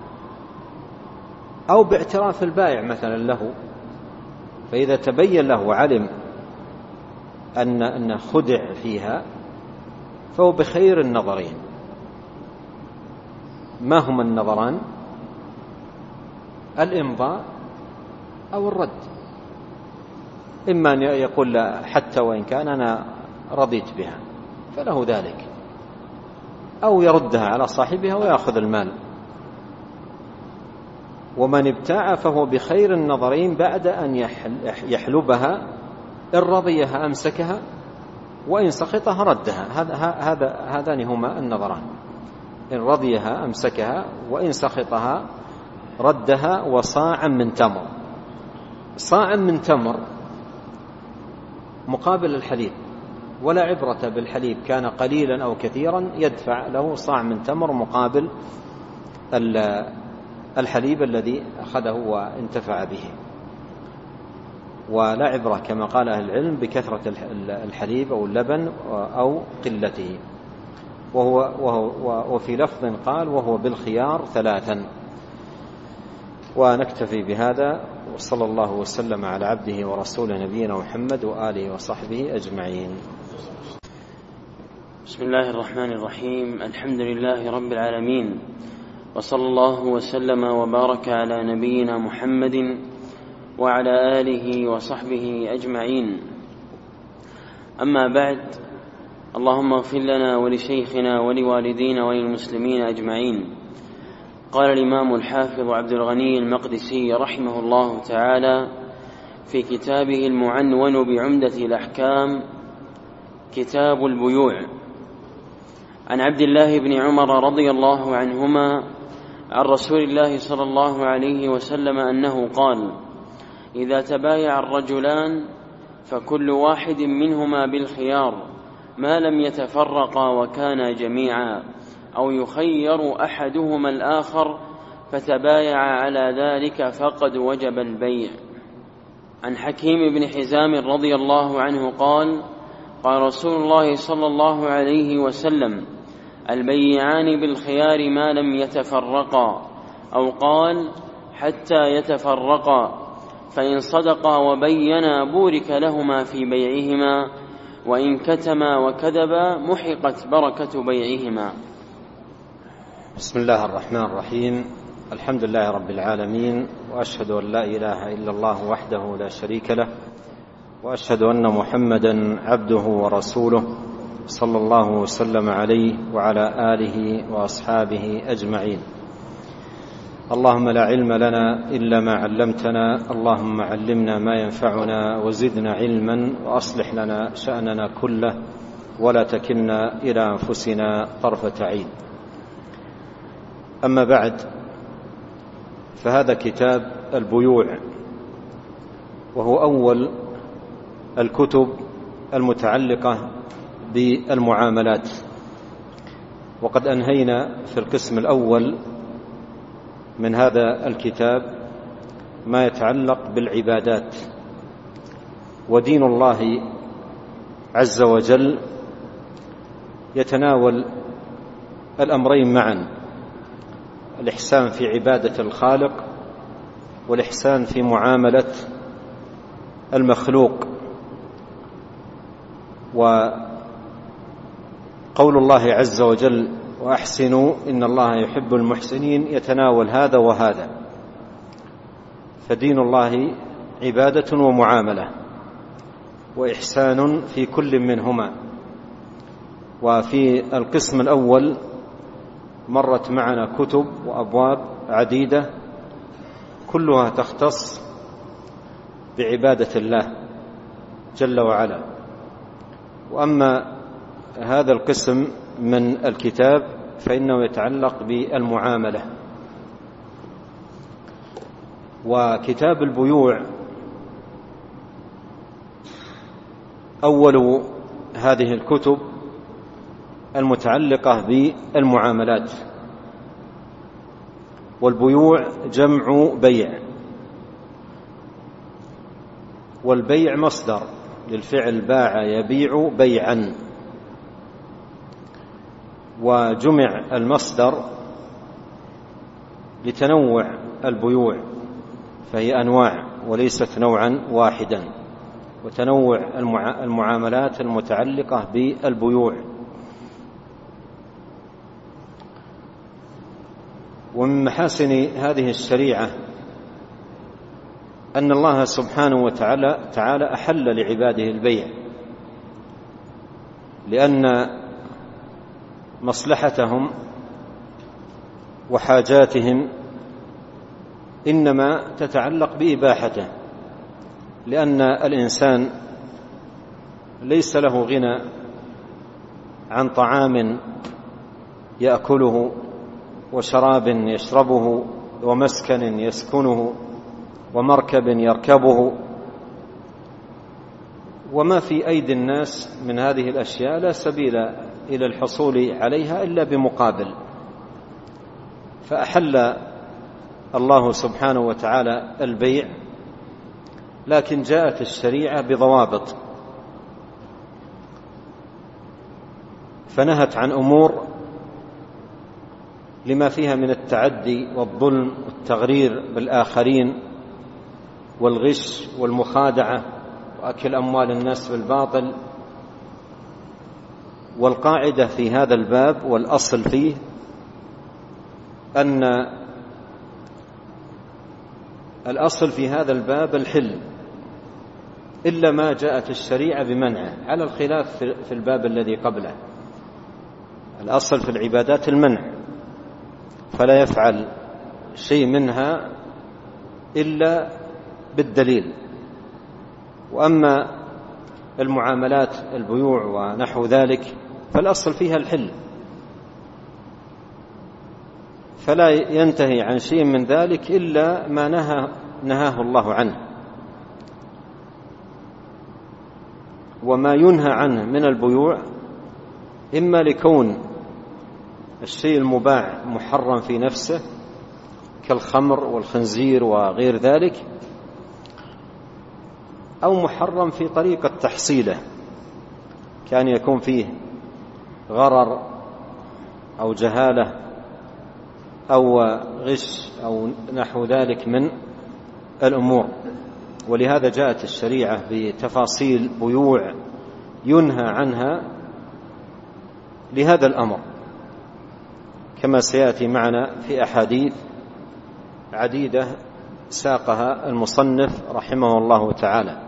أو باعتراف البائع مثلا له، فإذا تبين له وعلم أن خدع فيها فهو بخير النظرين. ما هما النظران؟ الإمضاء أو الرد. إما أن يقول لا حتى وإن كان أنا رضيت بها فله ذلك، أو يردها على صاحبها ويأخذ المال. ومن ابتاع فهو بخير النظرين بعد أن يحلبها، إن رضيها أمسكها وإن سخطها ردها. هذان هما النظران، إن رضيها أمسكها وإن سخطها ردها. وصاعا من تمر، صاعا من تمر مقابل الحليب، ولا عبرة بالحليب كان قليلا أو كثيرا، يدفع له صاع من تمر مقابل الحليب الذي أخذه وانتفع به. ولا عبرة كما قال أهل العلم بكثرة الحليب أو اللبن أو قلته. وفي لفظ قال وهو بالخيار 3. ونكتفي بهذا، وصلى الله وسلم على عبده ورسوله نبينا محمد وآله وصحبه أجمعين. بسم الله الرحمن الرحيم. الحمد لله رب العالمين، وصلى الله وسلم وبارك على نبينا محمد وعلى آله وصحبه أجمعين. أما بعد، اللهم اغفر لنا ولشيخنا ولوالدينا وللمسلمين أجمعين. قال الإمام الحافظ عبد الغني المقدسي رحمه الله تعالى في كتابه المعنون بعمدة الأحكام، كتاب البيوع، عن عبد الله بن عمر رضي الله عنهما عن رسول الله صلى الله عليه وسلم أنه قال: إذا تبايع الرجلان فكل واحد منهما بالخيار ما لم يتفرقا وكانا جميعا، أو يخير أحدهما الآخر فتبايع على ذلك فقد وجب البيع. عن حكيم بن حزام رضي الله عنه قال: قال رسول الله صلى الله عليه وسلم: البيعان بالخيار ما لم يتفرقا، أو قال: حتى يتفرقا، فإن صدقا وبينا بورك لهما في بيعهما، وإن كتما وكذبا محقت بركة بيعهما. بسم الله الرحمن الرحيم. الحمد لله رب العالمين، وأشهد أن لا إله إلا الله وحده لا شريك له، وأشهد أن محمدا عبده ورسوله، صلى الله وسلم عليه وعلى آله وأصحابه أجمعين. اللهم لا علم لنا إلا ما علمتنا، اللهم علمنا ما ينفعنا وزدنا علما، وأصلح لنا شأننا كله ولا تكلنا إلى أنفسنا طرفة عين. أما بعد، فهذا كتاب البيوع، وهو أول الكتب المتعلقة بالمعاملات، وقد أنهينا في القسم الأول من هذا الكتاب ما يتعلق بالعبادات. ودين الله عز وجل يتناول الأمرين معا: الإحسان في عبادة الخالق، والإحسان في معاملة المخلوق. وقول الله عز وجل: وأحسنوا إن الله يحب المحسنين، يتناول هذا وهذا. فدين الله عبادة ومعاملة وإحسان في كل منهما. وفي القسم الأول مرت معنا كتب وأبواب عديدة كلها تختص بعبادة الله جل وعلا. وأما هذا القسم من الكتاب فإنه يتعلق بالمعاملة. وكتاب البيوع أول هذه الكتب المتعلقة بالمعاملات، والبيوع جمع بيع، والبيع مصدر للفعل باع يبيع بيعا، وجمع المصدر لتنوع البيوع، فهي أنواع وليست نوعا واحدا، وتنوع المعاملات المتعلقة بالبيوع. ومن محاسن هذه الشريعة أن الله سبحانه وتعالى أحل لعباده البيع، لأن مصلحتهم وحاجاتهم إنما تتعلق بإباحته، لأن الإنسان ليس له غنى عن طعام يأكله وشراب يشربه ومسكن يسكنه ومركب يركبه، وما في أيدي الناس من هذه الأشياء لا سبيل إلى الحصول عليها إلا بمقابل. فأحل الله سبحانه وتعالى البيع، لكن جاءت الشريعة بضوابط، فنهت عن أمور لما فيها من التعدي والظلم والتغرير بالآخرين والغش والمخادعة وأكل أموال الناس بالباطل. والقاعدة في هذا الباب والأصل فيه أن الأصل في هذا الباب الحل، إلا ما جاءت الشريعة بمنعه، على الخلاف في الباب الذي قبله. الأصل في العبادات المنع، فلا يفعل شيء منها إلا بالدليل. وأما المعاملات البيوع ونحو ذلك فالأصل فيها الحل، فلا ينتهي عن شيء من ذلك إلا ما نهاه الله عنه. وما ينهى عنه من البيوع إما لكون الشيء المباح محرم في نفسه كالخمر والخنزير وغير ذلك، أو محرم في طريقة تحصيله، كان يكون فيه غرر أو جهالة أو غش أو نحو ذلك من الأمور. ولهذا جاءت الشريعة بتفاصيل بيوع ينهى عنها لهذا الأمر، كما سيأتي معنا في أحاديث عديدة ساقها المصنف رحمه الله تعالى.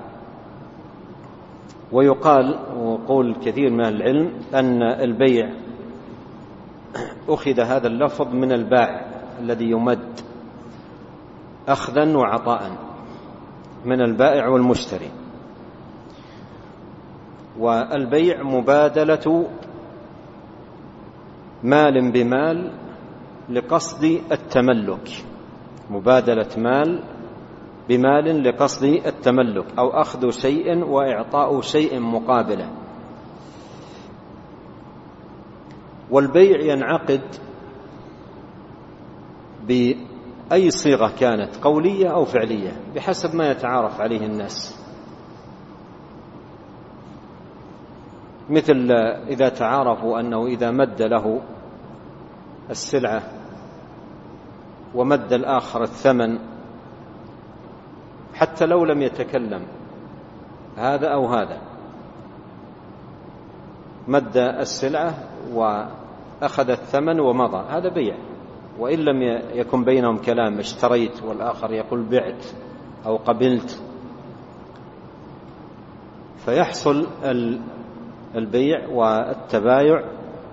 ويقال وقول كثير من العلم أن البيع أخذ هذا اللفظ من الباع الذي يمد أخذا وعطاء، من البائع والمشتري. والبيع مبادلة مال بمال لقصد التملك، مبادلة مال بمال لقصد التملك، أو أخذ شيء وإعطاء شيء مقابله. والبيع ينعقد بأي صيغة كانت، قولية أو فعلية، بحسب ما يتعارف عليه الناس. مثل إذا تعارفوا أنه إذا مد له السلعة ومد الآخر الثمن، حتى لو لم يتكلم هذا أو هذا، مد السلعة وأخذ الثمن ومضى، هذا بيع. وإن لم يكن بينهم كلام، اشتريت والآخر يقول بعت أو قبلت، فيحصل البيع والتبايع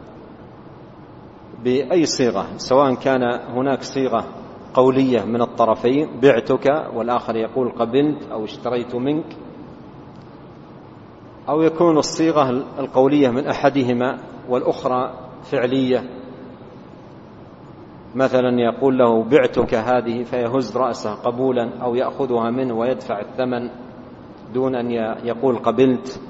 بأي صيغة، سواء كان هناك صيغة قولية من الطرفين، بعتك والآخر يقول قبلت أو اشتريت منك، أو يكون الصيغة القولية من أحدهما والأخرى فعلية. مثلا يقول له بعتك هذه فيهز رأسه قبولا، أو يأخذها منه ويدفع الثمن دون أن يقول قبلت،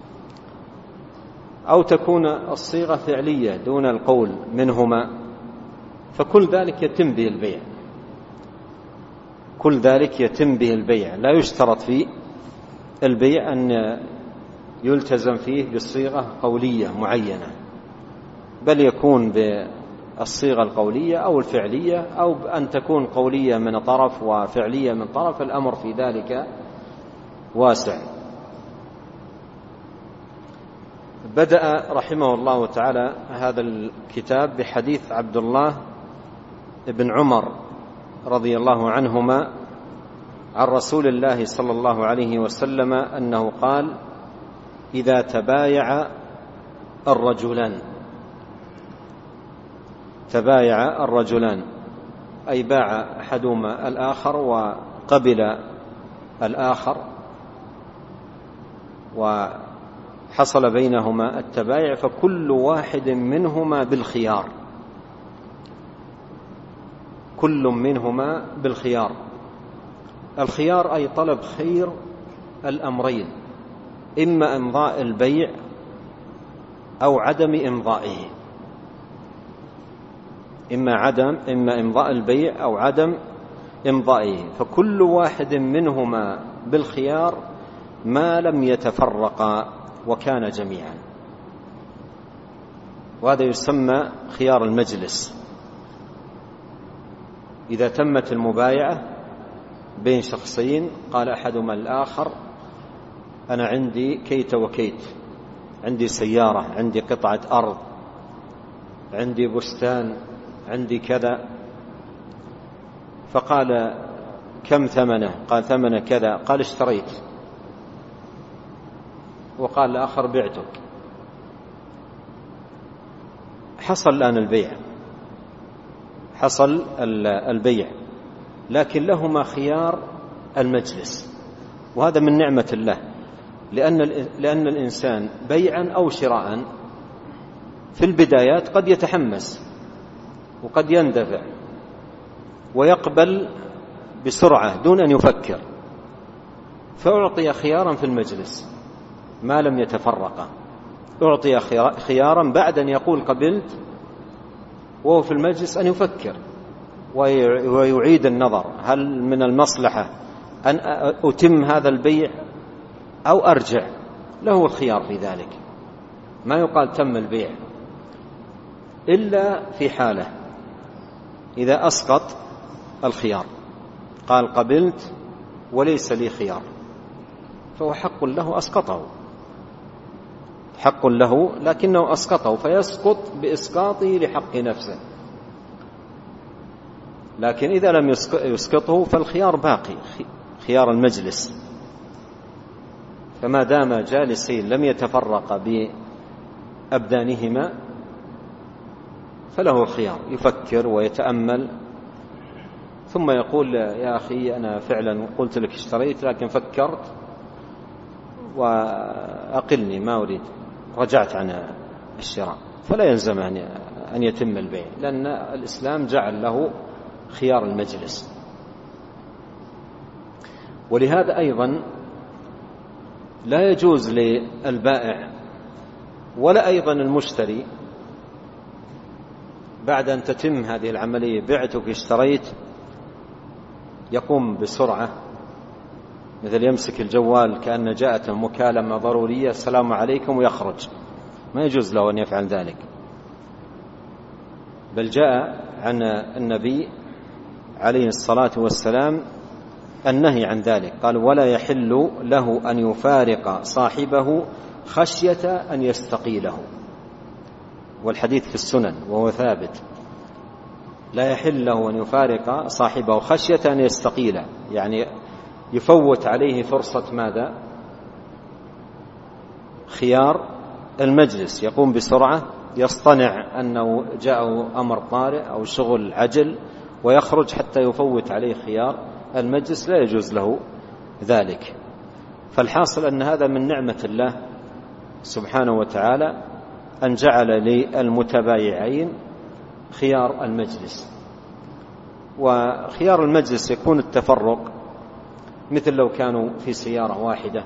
أو تكون الصيغة فعلية دون القول منهما، فكل ذلك يتم به البيع. كل ذلك يتم به البيع، لا يشترط في البيع أن يلتزم فيه بالصيغة قولية معينة، بل يكون بالصيغة القولية أو الفعلية، أو أن تكون قولية من طرف وفعلية من طرف، الأمر في ذلك واسع. بدأ رحمه الله تعالى هذا الكتاب بحديث عبد الله بن عمر رضي الله عنهما عن رسول الله صلى الله عليه وسلم أنه قال: إذا تبايع الرجلان أي باع أحدهما الآخر وقبل الآخر وحصل بينهما التبايع، فكل واحد منهما بالخيار، كل منهما بالخيار. الخيار أي طلب خير الأمرين، إما إمضاء البيع أو عدم إمضائه، إما إمضاء البيع أو عدم إمضائه، فكل واحد منهما بالخيار ما لم يتفرقا وكان جميعا. وهذا يسمى خيار المجلس. إذا تمت المبايعة بين شخصين، قال أحدهما الآخر: أنا عندي كيت وكيت، عندي سيارة، عندي قطعة أرض، عندي بستان، عندي كذا، فقال: كم ثمنه؟ قال: ثمنه كذا. قال: اشتريت. وقال الآخر: بعتك. حصل الآن البيع، حصل البيع، لكن لهما خيار المجلس، وهذا من نعمة الله، لأن الإنسان بيعا أو شراء في البدايات قد يتحمس وقد يندفع ويقبل بسرعة دون أن يفكر، فأعطي خيارا في المجلس ما لم يتفرقا، أعطي خيارا بعد أن يقول قبلت، وهو في المجلس أن يفكر ويعيد النظر: هل من المصلحة أن أتم هذا البيع أو أرجع؟ له الخيار في ذلك، ما يقال تم البيع إلا في حالة إذا أسقط الخيار، قال قبلت وليس لي خيار، فهو حق له أسقطه، حق له لكنه أسقطه، فيسقط بإسقاطه لحق نفسه. لكن إذا لم يسقطه فالخيار باقي، خيار المجلس، فما دام جالسين لم يتفرق بأبدانهما فله الخيار، يفكر ويتأمل، ثم يقول: يا أخي أنا فعلا قلت لك اشتريت، لكن فكرت وأقلني، ما أريد، رجعت عن الشراء، فلا يلزم أن يتم البيع، لأن الإسلام جعل له خيار المجلس. ولهذا أيضا لا يجوز للبائع ولا أيضا المشتري بعد أن تتم هذه العملية، بعتك اشتريت، يقوم بسرعة، مثل يمسك الجوال كأن جاءته مكالمة ضرورية: السلام عليكم، ويخرج. ما يجوز له أن يفعل ذلك، بل جاء عن النبي عليه الصلاة والسلام النهي عن ذلك، قال: ولا يحل له أن يفارق صاحبه خشية أن يستقيله، والحديث في السنن وهو ثابت. لا يحل له أن يفارق صاحبه خشية أن يستقيله، يعني يفوت عليه فرصة ماذا؟ خيار المجلس، يقوم بسرعة، يصطنع أنه جاءه أمر طارئ أو شغل عجل ويخرج حتى يفوت عليه خيار المجلس، لا يجوز له ذلك. فالحاصل أن هذا من نعمة الله سبحانه وتعالى، أن جعل للمتبايعين خيار المجلس، وخيار المجلس يكون التفرق، مثل لو كانوا في سيارة واحدة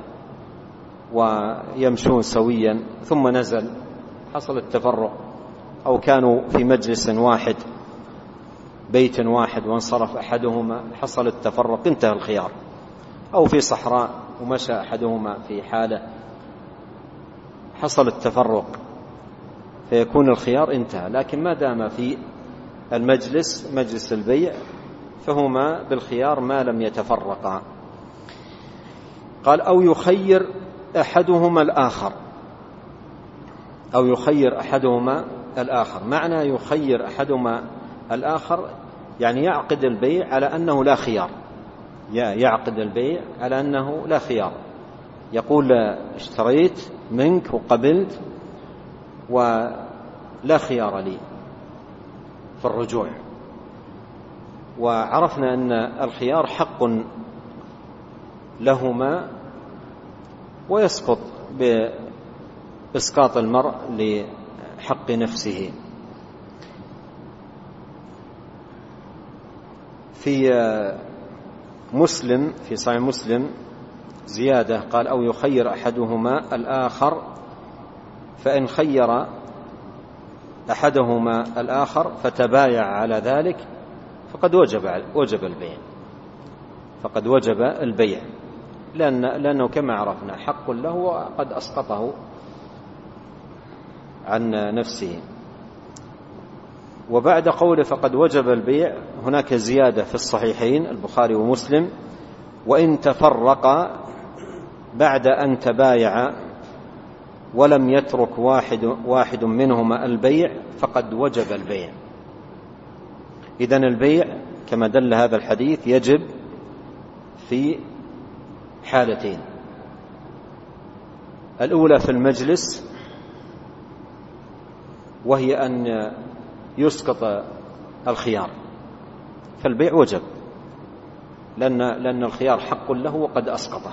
ويمشون سويا ثم نزل حصل التفرق، أو كانوا في مجلس واحد بيت واحد وانصرف أحدهما حصل التفرق انتهى الخيار، أو في صحراء ومشى أحدهما في حالة حصل التفرق فيكون الخيار انتهى. لكن ما دام في المجلس مجلس البيع فهما بالخيار ما لم يتفرقا. قال أو يخير أحدهما الآخر، أو يخير أحدهما الآخر. معنى يخير أحدهما الآخر يعني يعقد البيع على أنه لا خيار، يعقد البيع على أنه لا خيار، يقول اشتريت منك وقبلت ولا خيار لي في الرجوع. وعرفنا أن الخيار حق لهما ويسقط بإسقاط المرء لحق نفسه. في مسلم في صحيح مسلم زيادة قال أو يخير أحدهما الآخر، فإن خير أحدهما الآخر فتبايع على ذلك فقد وجب البيع، فقد وجب البيع، لأنه كما عرفنا حق له وقد أسقطه عن نفسه. وبعد قوله فقد وجب البيع هناك زيادة في الصحيحين البخاري ومسلم: وإن تفرق بعد أن تبايع ولم يترك واحد منهما البيع فقد وجب البيع. إذن البيع كما دل هذا الحديث يجب في حالتين: الأولى في المجلس وهي أن يسقط الخيار، فالبيع وجب لأن الخيار حق له وقد أسقطه.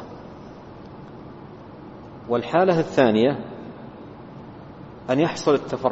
والحالة الثانية أن يحصل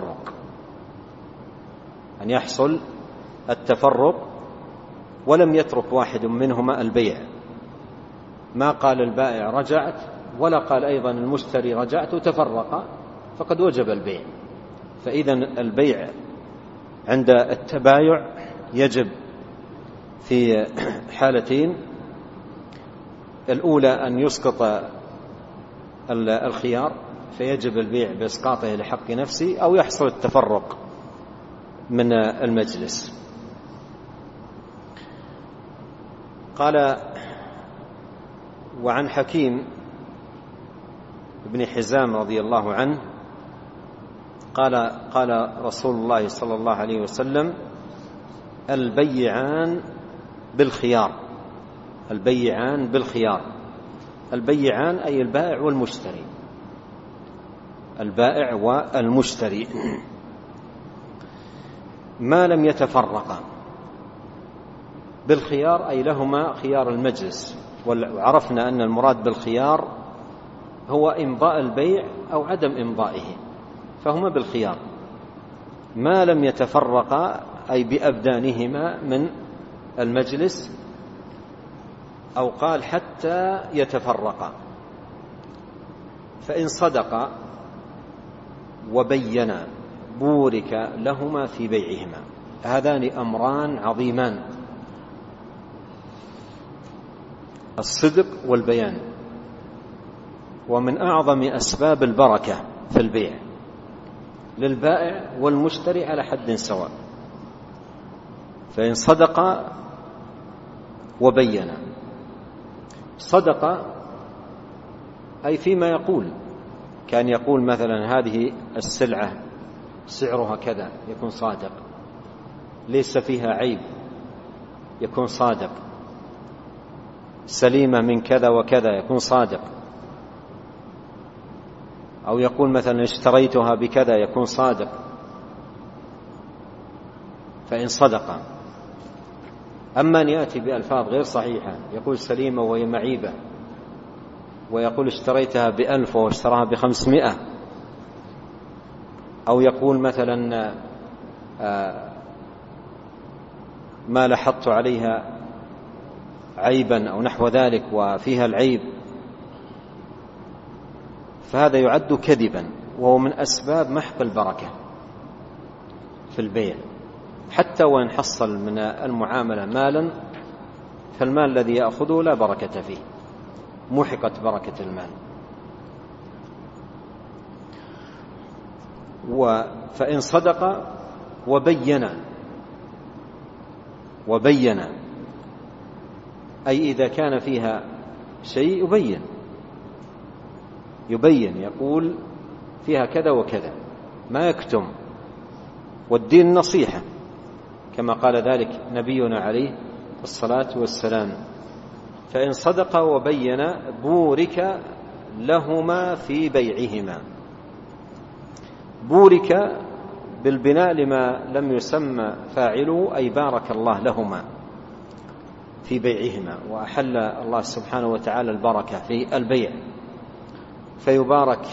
التفرق ولم يترك واحد منهما البيع، ما قال البائع رجعت ولا قال أيضا المشتري رجعت وتفرق، فقد وجب البيع. فإذن البيع عند التبايع يجب في حالتين: الأولى أن يسقط الخيار فيجب البيع بإسقاطه لحق نفسه، أو يحصل التفرق من المجلس. قال: وعن حكيم بن حزام رضي الله عنه قال رسول الله صلى الله عليه وسلم: البيعان بالخيار. البيعان أي البائع والمشتري ما لم يتفرقا. بالخيار أي لهما خيار المجلس، وعرفنا أن المراد بالخيار هو إمضاء البيع أو عدم إمضائه، فهما بالخيار ما لم يتفرقا أي بأبدانهما من المجلس، أو قال حتى يتفرقا. فإن صدقا وبينا بورك لهما في بيعهما. هذان أمران عظيمان: الصدق والبيان، ومن أعظم أسباب البركة في البيع للبائع والمشتري على حد سواء. فإن صدق وبين، صدق أي فيما يقول، كان يقول مثلا هذه السلعة سعرها كذا، يكون صادق، ليس فيها عيب، يكون صادق، سليمة من كذا وكذا، يكون صادق. أو يقول مثلا اشتريتها بكذا، يكون صادق. فإن صدق. أما أن يأتي بألفاظ غير صحيحة، يقول سليمة وهي معيبة، ويقول اشتريتها ب1000 واشتراها ب500، أو يقول مثلا ما لاحظت عليها عيبا أو نحو ذلك وفيها العيب، فهذا يعد كذبا، وهو من أسباب محق البركة في البيع. حتى وإن حصل من المعاملة مالا، فالمال الذي يأخذه لا بركة فيه، محقت بركة المال. فإن صدق وبين أي إذا كان فيها شيء يبين يقول فيها كذا وكذا، ما يكتم. والدين نصيحة كما قال ذلك نبينا عليه الصلاة والسلام. فإن صدق وبين بورك لهما في بيعهما. بورك بالبناء لما لم يسمى فاعله، أي بارك الله لهما في بيعهما. وأحل الله سبحانه وتعالى البركة في البيع، فيبارك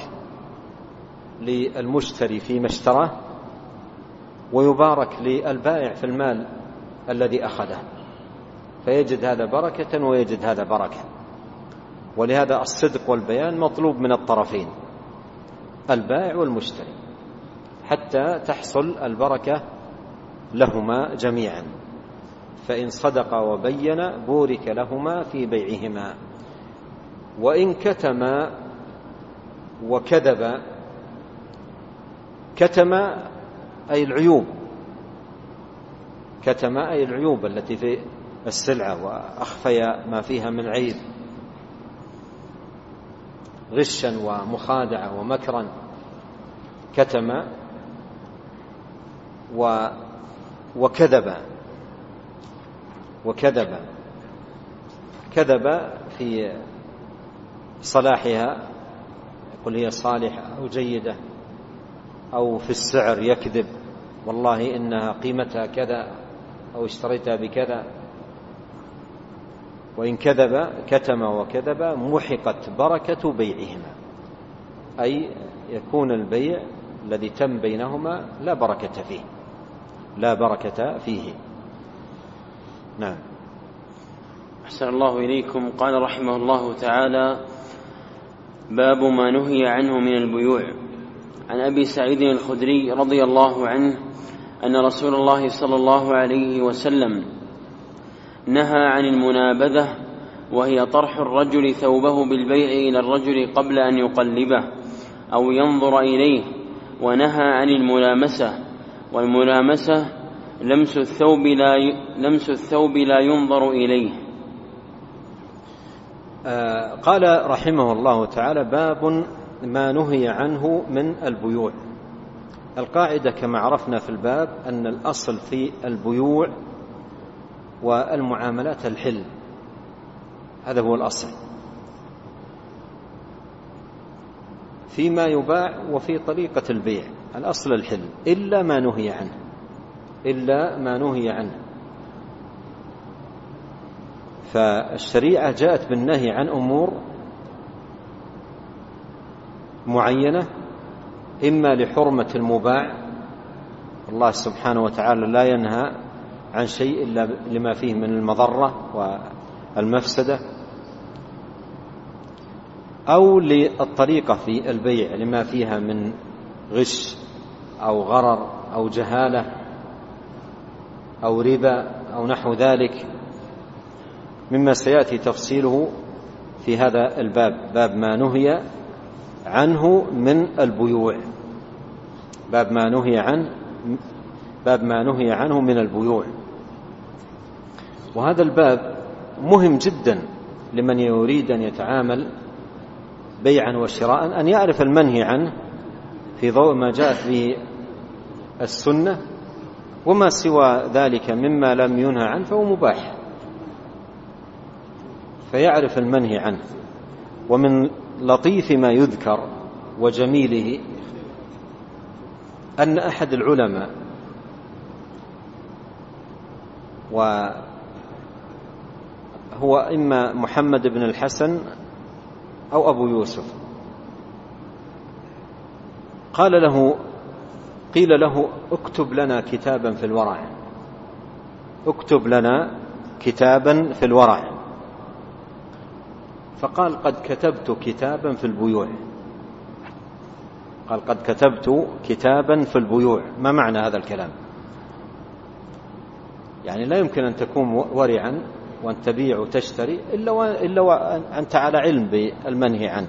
للمشتري فيما اشتراه، ويبارك للبائع في المال الذي أخذه، فيجد هذا بركة ويجد هذا بركة. ولهذا الصدق والبيان مطلوب من الطرفين، البائع والمشتري، حتى تحصل البركة لهما جميعا. فإن صدق وبين بورك لهما في بيعهما. وإن كتما وكذب، كتم أي العيوب، كتم أي العيوب التي في السلعة، وأخفي ما فيها من عيب، غشا ومخادعة ومكرا، كتم وكذب في صلاحها، يقول هي صالحة أو جيدة، أو في السعر يكذب، والله إنها قيمتها كذا، أو اشتريتها بكذا. وإن كتم وكذب محقت بركة بيعهما، أي يكون البيع الذي تم بينهما لا بركة فيه. نعم. أحسن الله إليكم. قال رحمه الله تعالى: باب ما نهي عنه من البيوع. عن أبي سعيد الخدري رضي الله عنه أن رسول الله صلى الله عليه وسلم نهى عن المنابذة، وهي طرح الرجل ثوبه بالبيع إلى الرجل قبل أن يقلبه أو ينظر إليه، ونهى عن الملامسة، والملامسة لمس الثوب لا ينظر إليه. قال رحمه الله تعالى: باب ما نهي عنه من البيوع. القاعدة كما عرفنا في الباب أن الأصل في البيوع والمعاملات الحل، هذا هو الأصل فيما يباع وفي طريقة البيع. الأصل الحل إلا ما نهي عنه. فالشريعة جاءت بالنهي عن أمور معينة، إما لحرمة المباع، الله سبحانه وتعالى لا ينهى عن شيء إلا لما فيه من المضرة والمفسدة، أو للطريقة في البيع لما فيها من غش أو غرر أو جهالة أو ربا أو نحو ذلك، مما سيأتي تفصيله في هذا الباب. باب ما نهي عنه من البيوع، باب ما نهي عنه من البيوع. وهذا الباب مهم جدا لمن يريد أن يتعامل بيعا وشراء، أن يعرف المنهي عنه في ضوء ما جاءت به السنة، وما سوى ذلك مما لم ينهى عنه فهو مباح، فيعرف المنهي عنه. ومن لطيف ما يذكر وجميله أن أحد العلماء، وهو إما محمد بن الحسن أو أبو يوسف، قيل له: اكتب لنا كتابا في الورع. اكتب لنا كتابا في الورع. فقال قد كتبت كتابا في البيوع. قال قد كتبت كتابا في البيوع. ما معنى هذا الكلام؟ يعني لا يمكن أن تكون ورعا وأن تبيع وتشتري إلا وأنت على علم بالمنهي عنه.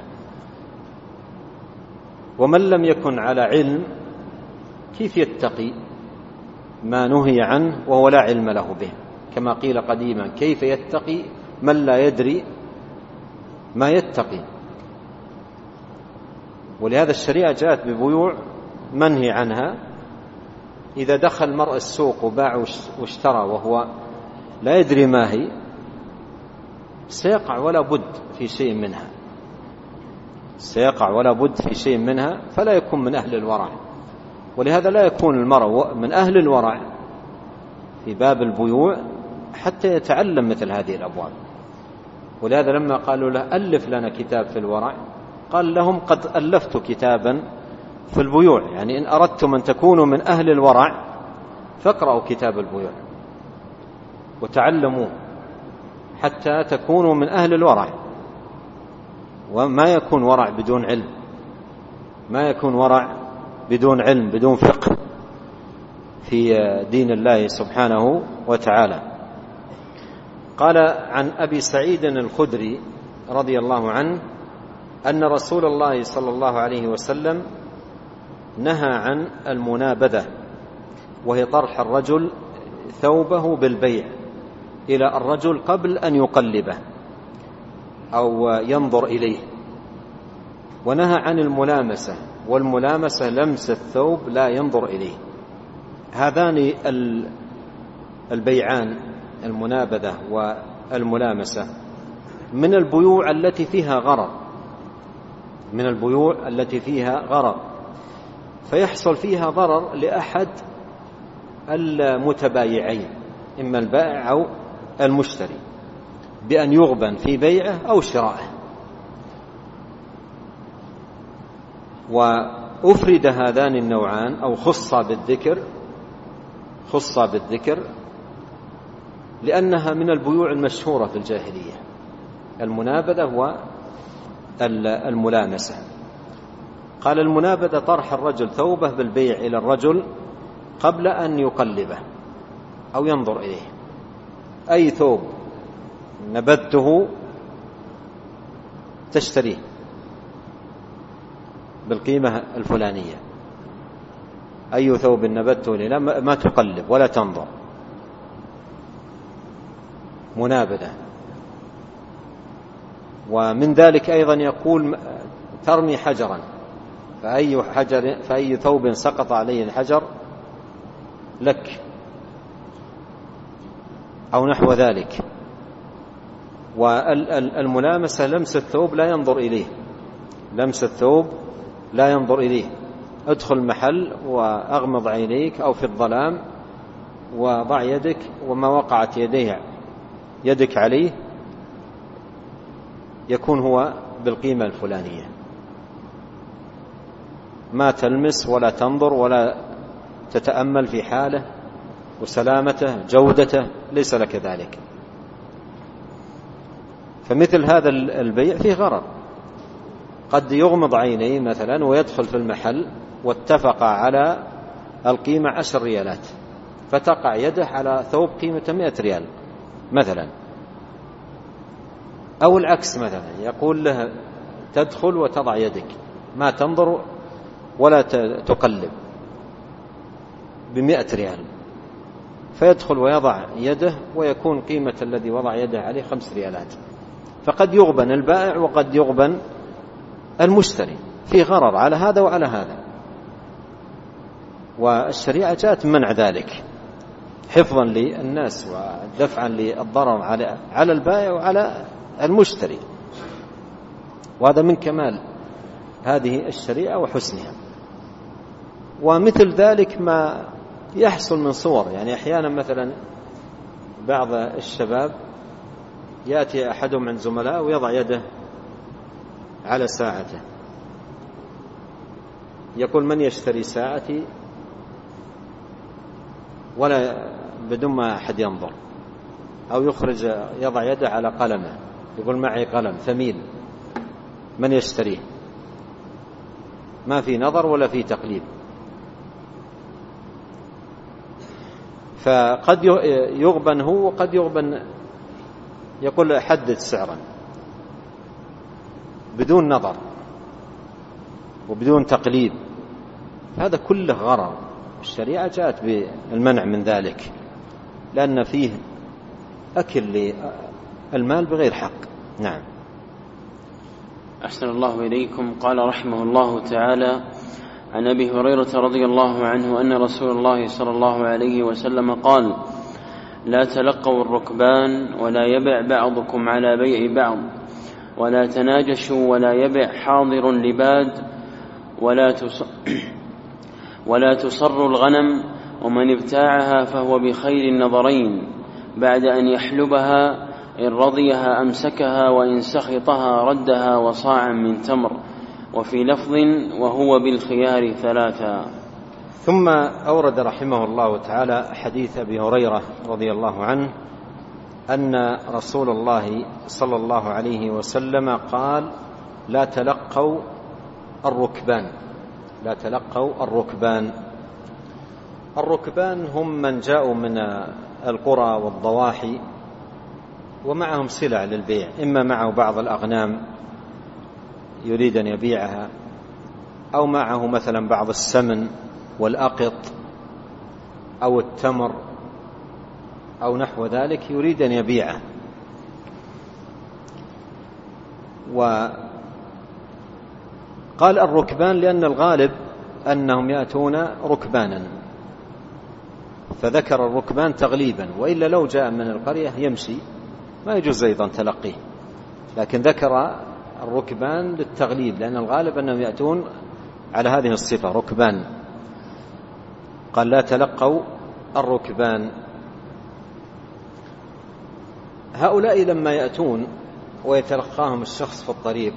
ومن لم يكن على علم كيف يتقي ما نهي عنه وهو لا علم له به؟ كما قيل قديما: كيف يتقي من لا يدري ما يتقي؟ ولهذا الشريعة جاءت ببيوع منهي عنها. إذا دخل المرء السوق وباع واشترى وهو لا يدري ما هي، سيقع ولا بد في شيء منها، سيقع ولا بد في شيء منها، فلا يكون من أهل الورع. ولهذا لا يكون المرء من أهل الورع في باب البيوع حتى يتعلم مثل هذه الأبواب. ولهذا لما قالوا له: ألف لنا كتاب في الورع، قال لهم: قد ألفت كتابا في البيوع. يعني إن أردتم أن تكونوا من أهل الورع فاقرأوا كتاب البيوع وتعلموه حتى تكونوا من أهل الورع. وما يكون ورع بدون علم، ما يكون ورع بدون علم، بدون فقه في دين الله سبحانه وتعالى. قال عن أبي سعيد الخدري رضي الله عنه أن رسول الله صلى الله عليه وسلم نهى عن المنابذة، وهي طرح الرجل ثوبه بالبيع إلى الرجل قبل أن يقلبه أو ينظر إليه. ونهى عن الملامسة، والملامسة لمس الثوب لا ينظر إليه. هذان البيعان، المنابذة والملامسة، من البيوع التي فيها غرر، من البيوع التي فيها غرر، فيحصل فيها ضرر لأحد المتبايعين، إما البائع أو المشتري، بأن يغبن في بيعه أو شرائه. وأفرد هذان النوعان أو خص بالذكر لأنها من البيوع المشهورة في الجاهلية، المنابذة والملامسة. قال: المنابذة طرح الرجل ثوبه بالبيع إلى الرجل قبل أن يقلبه أو ينظر إليه. أي ثوب نبذته تشتريه بالقيمة الفلانية، أي ثوب نبذته لا ما تقلب ولا تنظر، منابذة. ومن ذلك أيضا يقول: ترمي حجرا، فأي ثوب سقط عليه الحجر لك، أو نحو ذلك. والملامسة لمس الثوب لا ينظر إليه، لمس الثوب لا ينظر إليه. ادخل محل وأغمض عينيك أو في الظلام وضع يدك، وما وقعت يدك عليه يكون هو بالقيمة الفلانية، ما تلمس ولا تنظر ولا تتأمل في حاله وسلامته جودته، ليس لك ذلك. فمثل هذا البيع فيه غرر، قد يغمض عينيه مثلا ويدخل في المحل واتفق على القيمة 10 ريالات، فتقع يده على ثوب قيمة 100 ريال مثلا، أو العكس مثلا، يقول له: تدخل وتضع يدك، ما تنظر ولا تقلب، ب100 ريال، فيدخل ويضع يده ويكون قيمة الذي وضع يده عليه 5 ريالات. فقد يغبن البائع وقد يغبن المشتري، في غرر على هذا وعلى هذا. والشريعة جاءت منع ذلك حفظا للناس ودفعا للضرر على البائع وعلى المشتري، وهذا من كمال هذه الشريعة وحسنها. ومثل ذلك ما يحصل من صور، يعني أحيانا مثلا بعض الشباب يأتي أحدهم عند زملاء ويضع يده على ساعته، يقول: من يشتري ساعتي ولا بدون ما أحد ينظر، أو يضع يده على قلمه يقول معي قلم ثمين من يشتريه، ما في نظر ولا في تقليد. فقد يغبن هو وقد يغبن يقول حدد سعرا بدون نظر وبدون تقليد، هذا كله غرر. الشريعة جاءت بالمنع من ذلك لأن فيه أكل للمال بغير حق. نعم. أحسن الله إليكم. قال رحمه الله تعالى: عن أبي هريرة رضي الله عنه أن رسول الله صلى الله عليه وسلم قال: لا تلقوا الركبان ولا يبع بعضكم على بيع بعض، ولا تناجشوا ولا يبع حاضر لباد، ولا تصر الغنم، ومن ابتاعها فهو بخير النظرين بعد أن يحلبها، إن رضيها أمسكها وإن سخطها ردها وصاعا من تمر. وفي لفظ: وهو بالخيار ثلاثا. ثم أورد رحمه الله تعالى حديث أبي هريرة رضي الله عنه أن رسول الله صلى الله عليه وسلم قال: لا تلقوا الركبان. لا تلقوا الركبان. الركبان هم من جاءوا من القرى والضواحي ومعهم سلع للبيع، إما معه بعض الأغنام يريد أن يبيعها، أو معه مثلا بعض السمن والأقط أو التمر أو نحو ذلك يريد أن يبيعه. وقال الركبان لأن الغالب أنهم يأتون ركبانا، فذكر الركبان تغليبا، وإلا لو جاء من القرية يمشي ما يجوز أيضا تلقيه، لكن ذكر الركبان للتغليب لأن الغالب أنهم يأتون على هذه الصفة ركبان. قال: لا تلقوا الركبان. هؤلاء لما يأتون ويتلقاهم الشخص في الطريق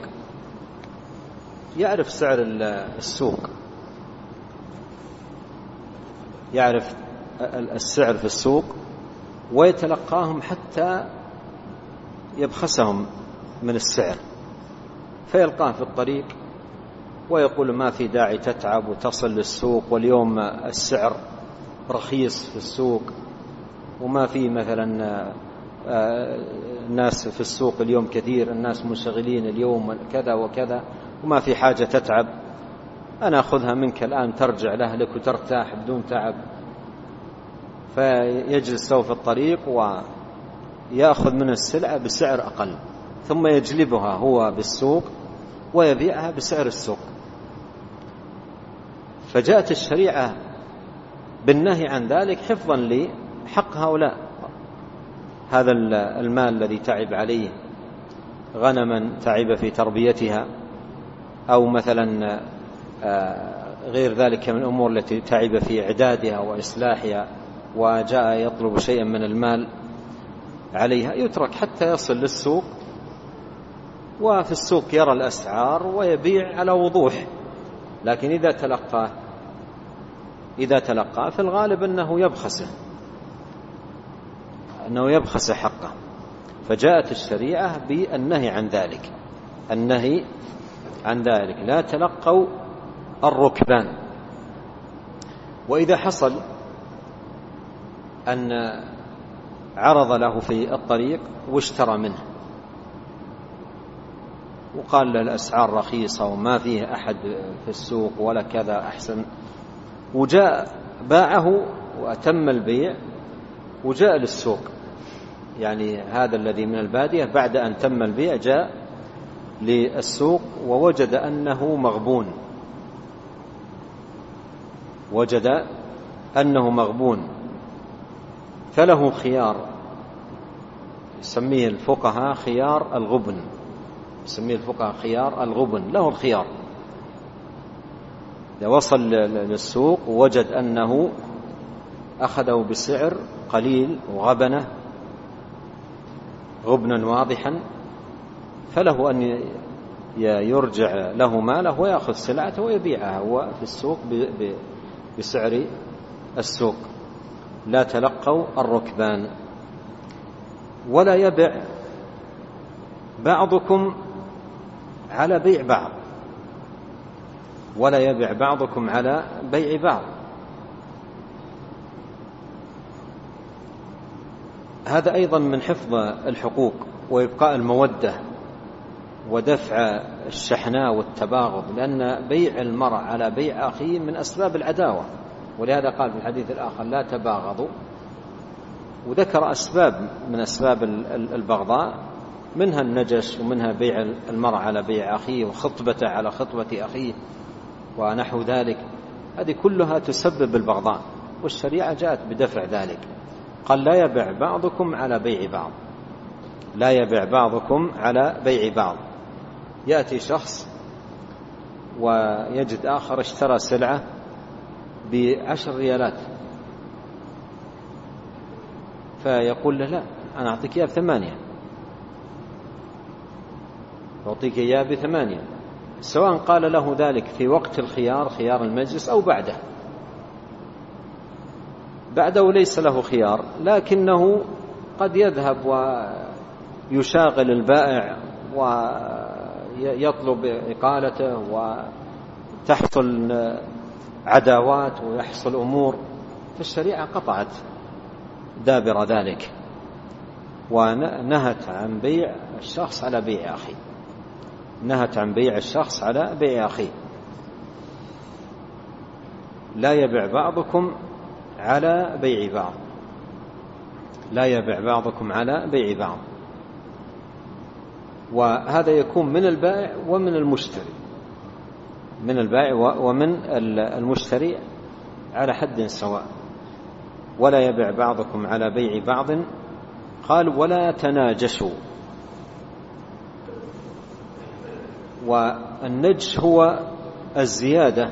يعرف سعر السوق، يعرف السعر في السوق، ويتلقاهم حتى يبخسهم من السعر، فيلقاه في الطريق ويقول: ما في داعي تتعب وتصل للسوق، واليوم السعر رخيص في السوق، وما في مثلا الناس في السوق اليوم كثير، الناس منشغلين اليوم كذا وكذا، وما في حاجة تتعب، أنا أخذها منك الآن ترجع لأهلك وترتاح بدون تعب. فيجلس في الطريق ويأخذ من السلعة بسعر أقل، ثم يجلبها هو بالسوق ويبيعها بسعر السوق. فجاءت الشريعة بالنهي عن ذلك حفظا لحق هؤلاء، هذا المال الذي تعب عليه، غنما تعب في تربيتها، أو مثلا غير ذلك من الأمور التي تعب في إعدادها وإصلاحها، وجاء يطلب شيئا من المال عليها، يترك حتى يصل للسوق، وفي السوق يرى الأسعار ويبيع على وضوح. لكن إذا تلقى في الغالب أنه يبخس حقه. فجاءت الشريعة بالنهي عن ذلك، النهي عن ذلك: لا تلقوا الركبان. وإذا حصل أن عرض له في الطريق واشترى منه وقال له الأسعار رخيصة وما فيه أحد في السوق ولا كذا أحسن، وجاء باعه وأتم البيع وجاء للسوق، يعني هذا الذي من البادية بعد أن تم البيع جاء للسوق ووجد أنه مغبون، فله خيار يسميه الفقهاء خيار الغبن، له الخيار. إذا وصل للسوق ووجد أنه أخذه بسعر قليل وغبنه غبنا واضحا، فله أن يرجع له ماله ويأخذ سلعته ويبيعها هو في السوق بسعر السوق. لا تلقوا الركبان. ولا يبع بعضكم على بيع بعض، ولا يبع بعضكم على بيع بعض. هذا أيضا من حفظ الحقوق وإبقاء المودة ودفع الشحناء والتباغض، لأن بيع المرء على بيع أخيه من أسباب العداوة، ولهذا قال في الحديث الآخر لا تباغضوا، وذكر أسباب من أسباب البغضاء، منها النجش، ومنها بيع المرء على بيع أخيه، وخطبته على خطبة أخيه ونحو ذلك. هذه كلها تسبب البغضاء، والشريعة جاءت بدفع ذلك. قال لا يبع بعضكم على بيع بعض، لا يبع بعضكم على بيع بعض. يأتي شخص ويجد آخر اشترى سلعة ب10 ريالات، فيقول له لا، أنا أعطيك إياه ب8، أعطيك إياه ب8، سواء قال له ذلك في وقت الخيار، خيار المجلس، أو بعده ليس له خيار، لكنه قد يذهب ويشاغل البائع ويطلب إقالته، وتحصل عداوات ويحصل أمور. فالشريعة قطعت دابر ذلك، ونهت عن بيع الشخص على بيع أخيه، نهت عن بيع الشخص على بيع أخيه. لا يبع بعضكم على بيع بعض، لا يبع بعضكم على بيع بعض. وهذا يكون من البائع ومن المشتري، من البائع ومن المشتري على حد سواء. ولا يبع بعضكم على بيع بعض. قال ولا تناجشوا. والنجش هو الزيادة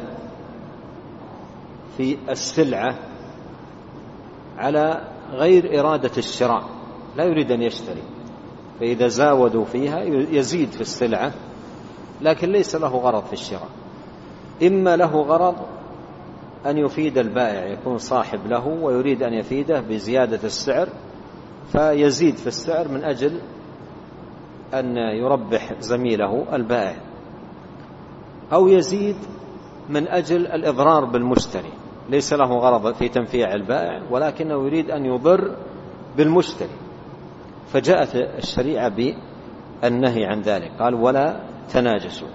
في السلعة على غير إرادة الشراء، لا يريد أن يشتري، فإذا زاودوا فيها يزيد في السلعة، لكن ليس له غرض في الشراء. إما له غرض أن يفيد البائع، يكون صاحب له ويريد أن يفيده بزيادة السعر، فيزيد في السعر من أجل أن يربح زميله البائع، أو يزيد من أجل الإضرار بالمشتري، ليس له غرض في تنفيع البائع ولكنه يريد أن يضر بالمشتري، فجاءت الشريعة بالنهي عن ذلك. قال ولا تناجسوا.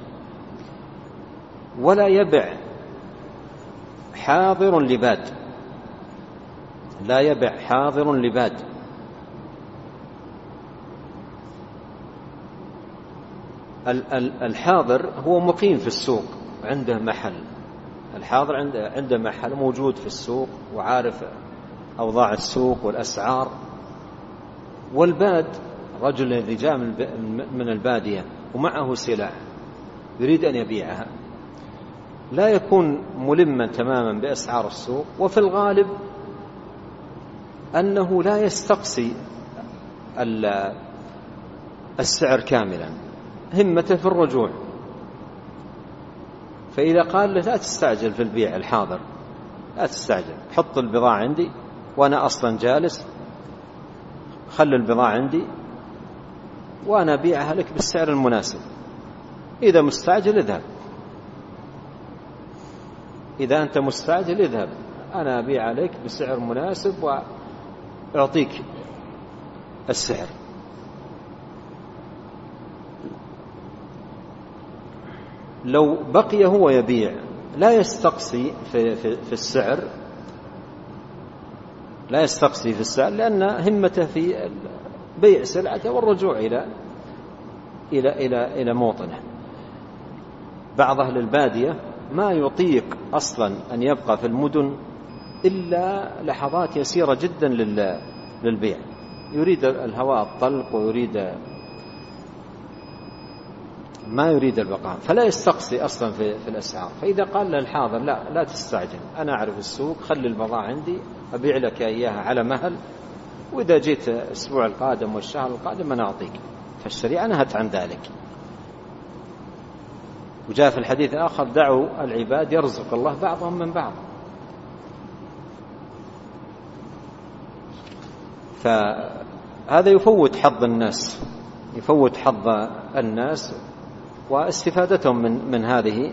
ولا يبع حاضر لباد، لا يبع حاضر لباد. الحاضر هو مقيم في السوق، عنده محل، الحاضر عنده محل موجود في السوق وعارف أوضاع السوق والأسعار. والباد رجل الذي جاء من البادية ومعه سلع يريد أن يبيعها، لا يكون ملما تماما بأسعار السوق، وفي الغالب أنه لا يستقصي السعر كاملا، همته في الرجوع. فإذا قال له لا تستعجل في البيع الحاضر، لا تستعجل، حط البضاعة عندي وأنا أصلا جالس، خلي البضاعة عندي وأنا أبيعها لك بالسعر المناسب، إذا مستعجل اذهب، إذا أنت مستعجل اذهب، أنا أبيع عليك بسعر مناسب وأعطيك السعر. لو بقي هو يبيع لا يستقصي في السعر، لا يستقصي في السعر، لأن همته في بيع سلعته والرجوع إلى موطنه. بعض أهل البادية ما يطيق أصلا أن يبقى في المدن إلا لحظات يسيرة جدا للبيع، يريد الهواء الطلق ويريد ما يريد البقاء، فلا يستقصي أصلا في الأسعار. فإذا قال للحاضر لا تستعجل، أنا أعرف السوق، خلي البضاعة عندي أبيع لك إياها على مهل، وإذا جيت الأسبوع القادم والشهر القادم أنا أعطيك. فالشريعة نهت عن ذلك. وجاء في الحديث الآخر دعوا العباد يرزق الله بعضهم من بعض. فهذا يفوت حظ الناس، يفوت حظ الناس واستفادتهم من هذه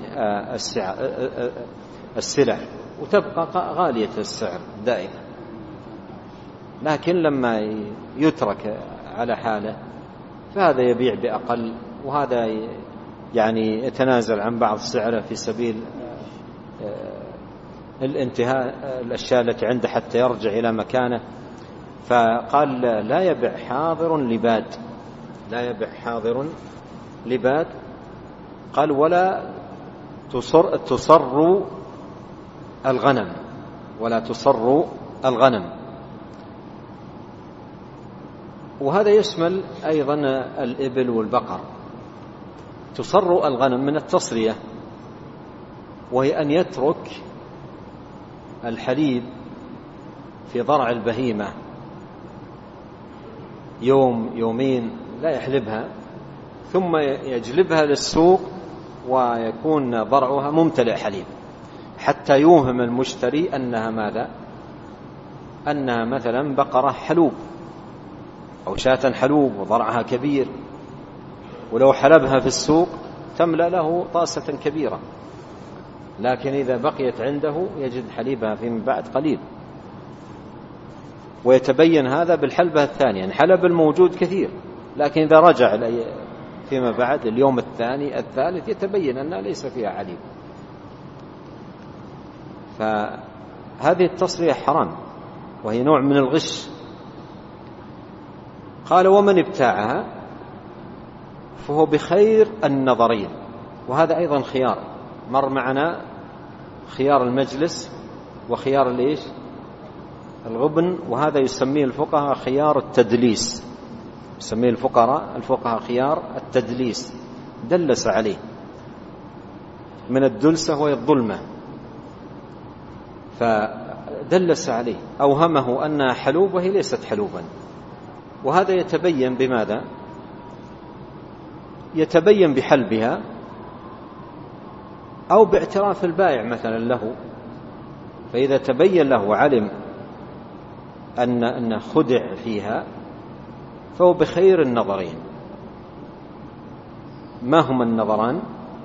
السلع، وتبقى غالية السعر دائما. لكن لما يترك على حاله فهذا يبيع بأقل، وهذا يعني يتنازل عن بعض سعره في سبيل الانتهاء الأشياء التي عنده حتى يرجع إلى مكانه. فقال لا يبع حاضر لباد، لا يبع حاضر لباد. قال ولا تصر الغنم، ولا تصر الغنم. وهذا يشمل أيضا الإبل والبقر. تصر الغنم من التصرية، وهي أن يترك الحليب في ضرع البهيمة يوم يومين لا يحلبها، ثم يجلبها للسوق ويكون ضرعها ممتلئ حليب، حتى يوهم المشتري أنها ماذا؟ أنها مثلا بقرة حلوب أو شاة حلوب وضرعها كبير، ولو حلبها في السوق تملأ له طاسة كبيرة، لكن إذا بقيت عنده يجد حليبها فيما بعد قليل. ويتبين هذا بالحلبة الثانية، الحلب الموجود كثير، لكن إذا رجع فيما بعد اليوم الثاني الثالث يتبين أنها ليس فيها حليب. فهذه التصرية حرام، وهي نوع من الغش. قال ومن ابتاعها فهو بخير النظرين. وهذا أيضا خيار، مر معنا خيار المجلس وخيار الإيش؟ الغبن. وهذا يسميه الفقهاء خيار التدليس، يسميه الفقهاء خيار التدليس، دلس عليه من الدلسة وهي الظلمة، فدلس عليه، أوهمه أنها حلوب وهي ليست حلوبا. وهذا يتبين بماذا؟ يتبين بحلبها أو باعتراف البائع مثلا له. فإذا تبين له وعلم أن خدع فيها فهو بخير النظرين. ما هما النظران؟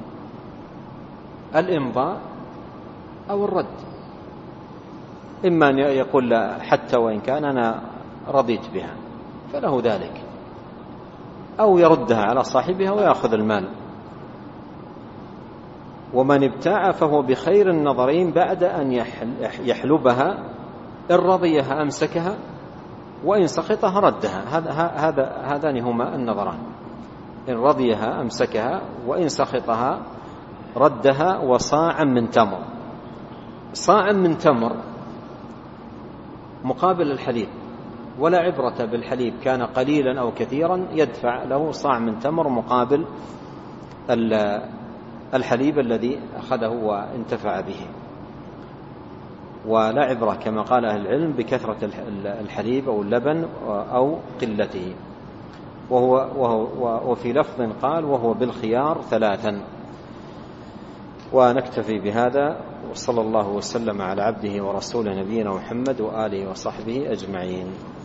الإمضاء أو الرد. إما أن يقول لا حتى وإن كان أنا رضيت بها فله ذلك، أو يردها على صاحبها ويأخذ المال. ومن ابتاع فهو بخير النظرين بعد أن يحلبها، إن رضيها أمسكها وإن سخطها ردها. هذان هما النظران، إن رضيها أمسكها وإن سخطها ردها. وصاع من تمر، صاع من تمر مقابل الحليب، ولا عبرة بالحليب كان قليلا أو كثيرا، يدفع له صاع من تمر مقابل الحليب الذي أخذه وانتفع به. ولا عبرة كما قال أهل العلم بكثرة الحليب أو اللبن أو قلته. وفي لفظ قال وهو بالخيار 3. ونكتفي بهذا، وصلى الله وسلم على عبده ورسوله نبينا محمد وآله وصحبه أجمعين.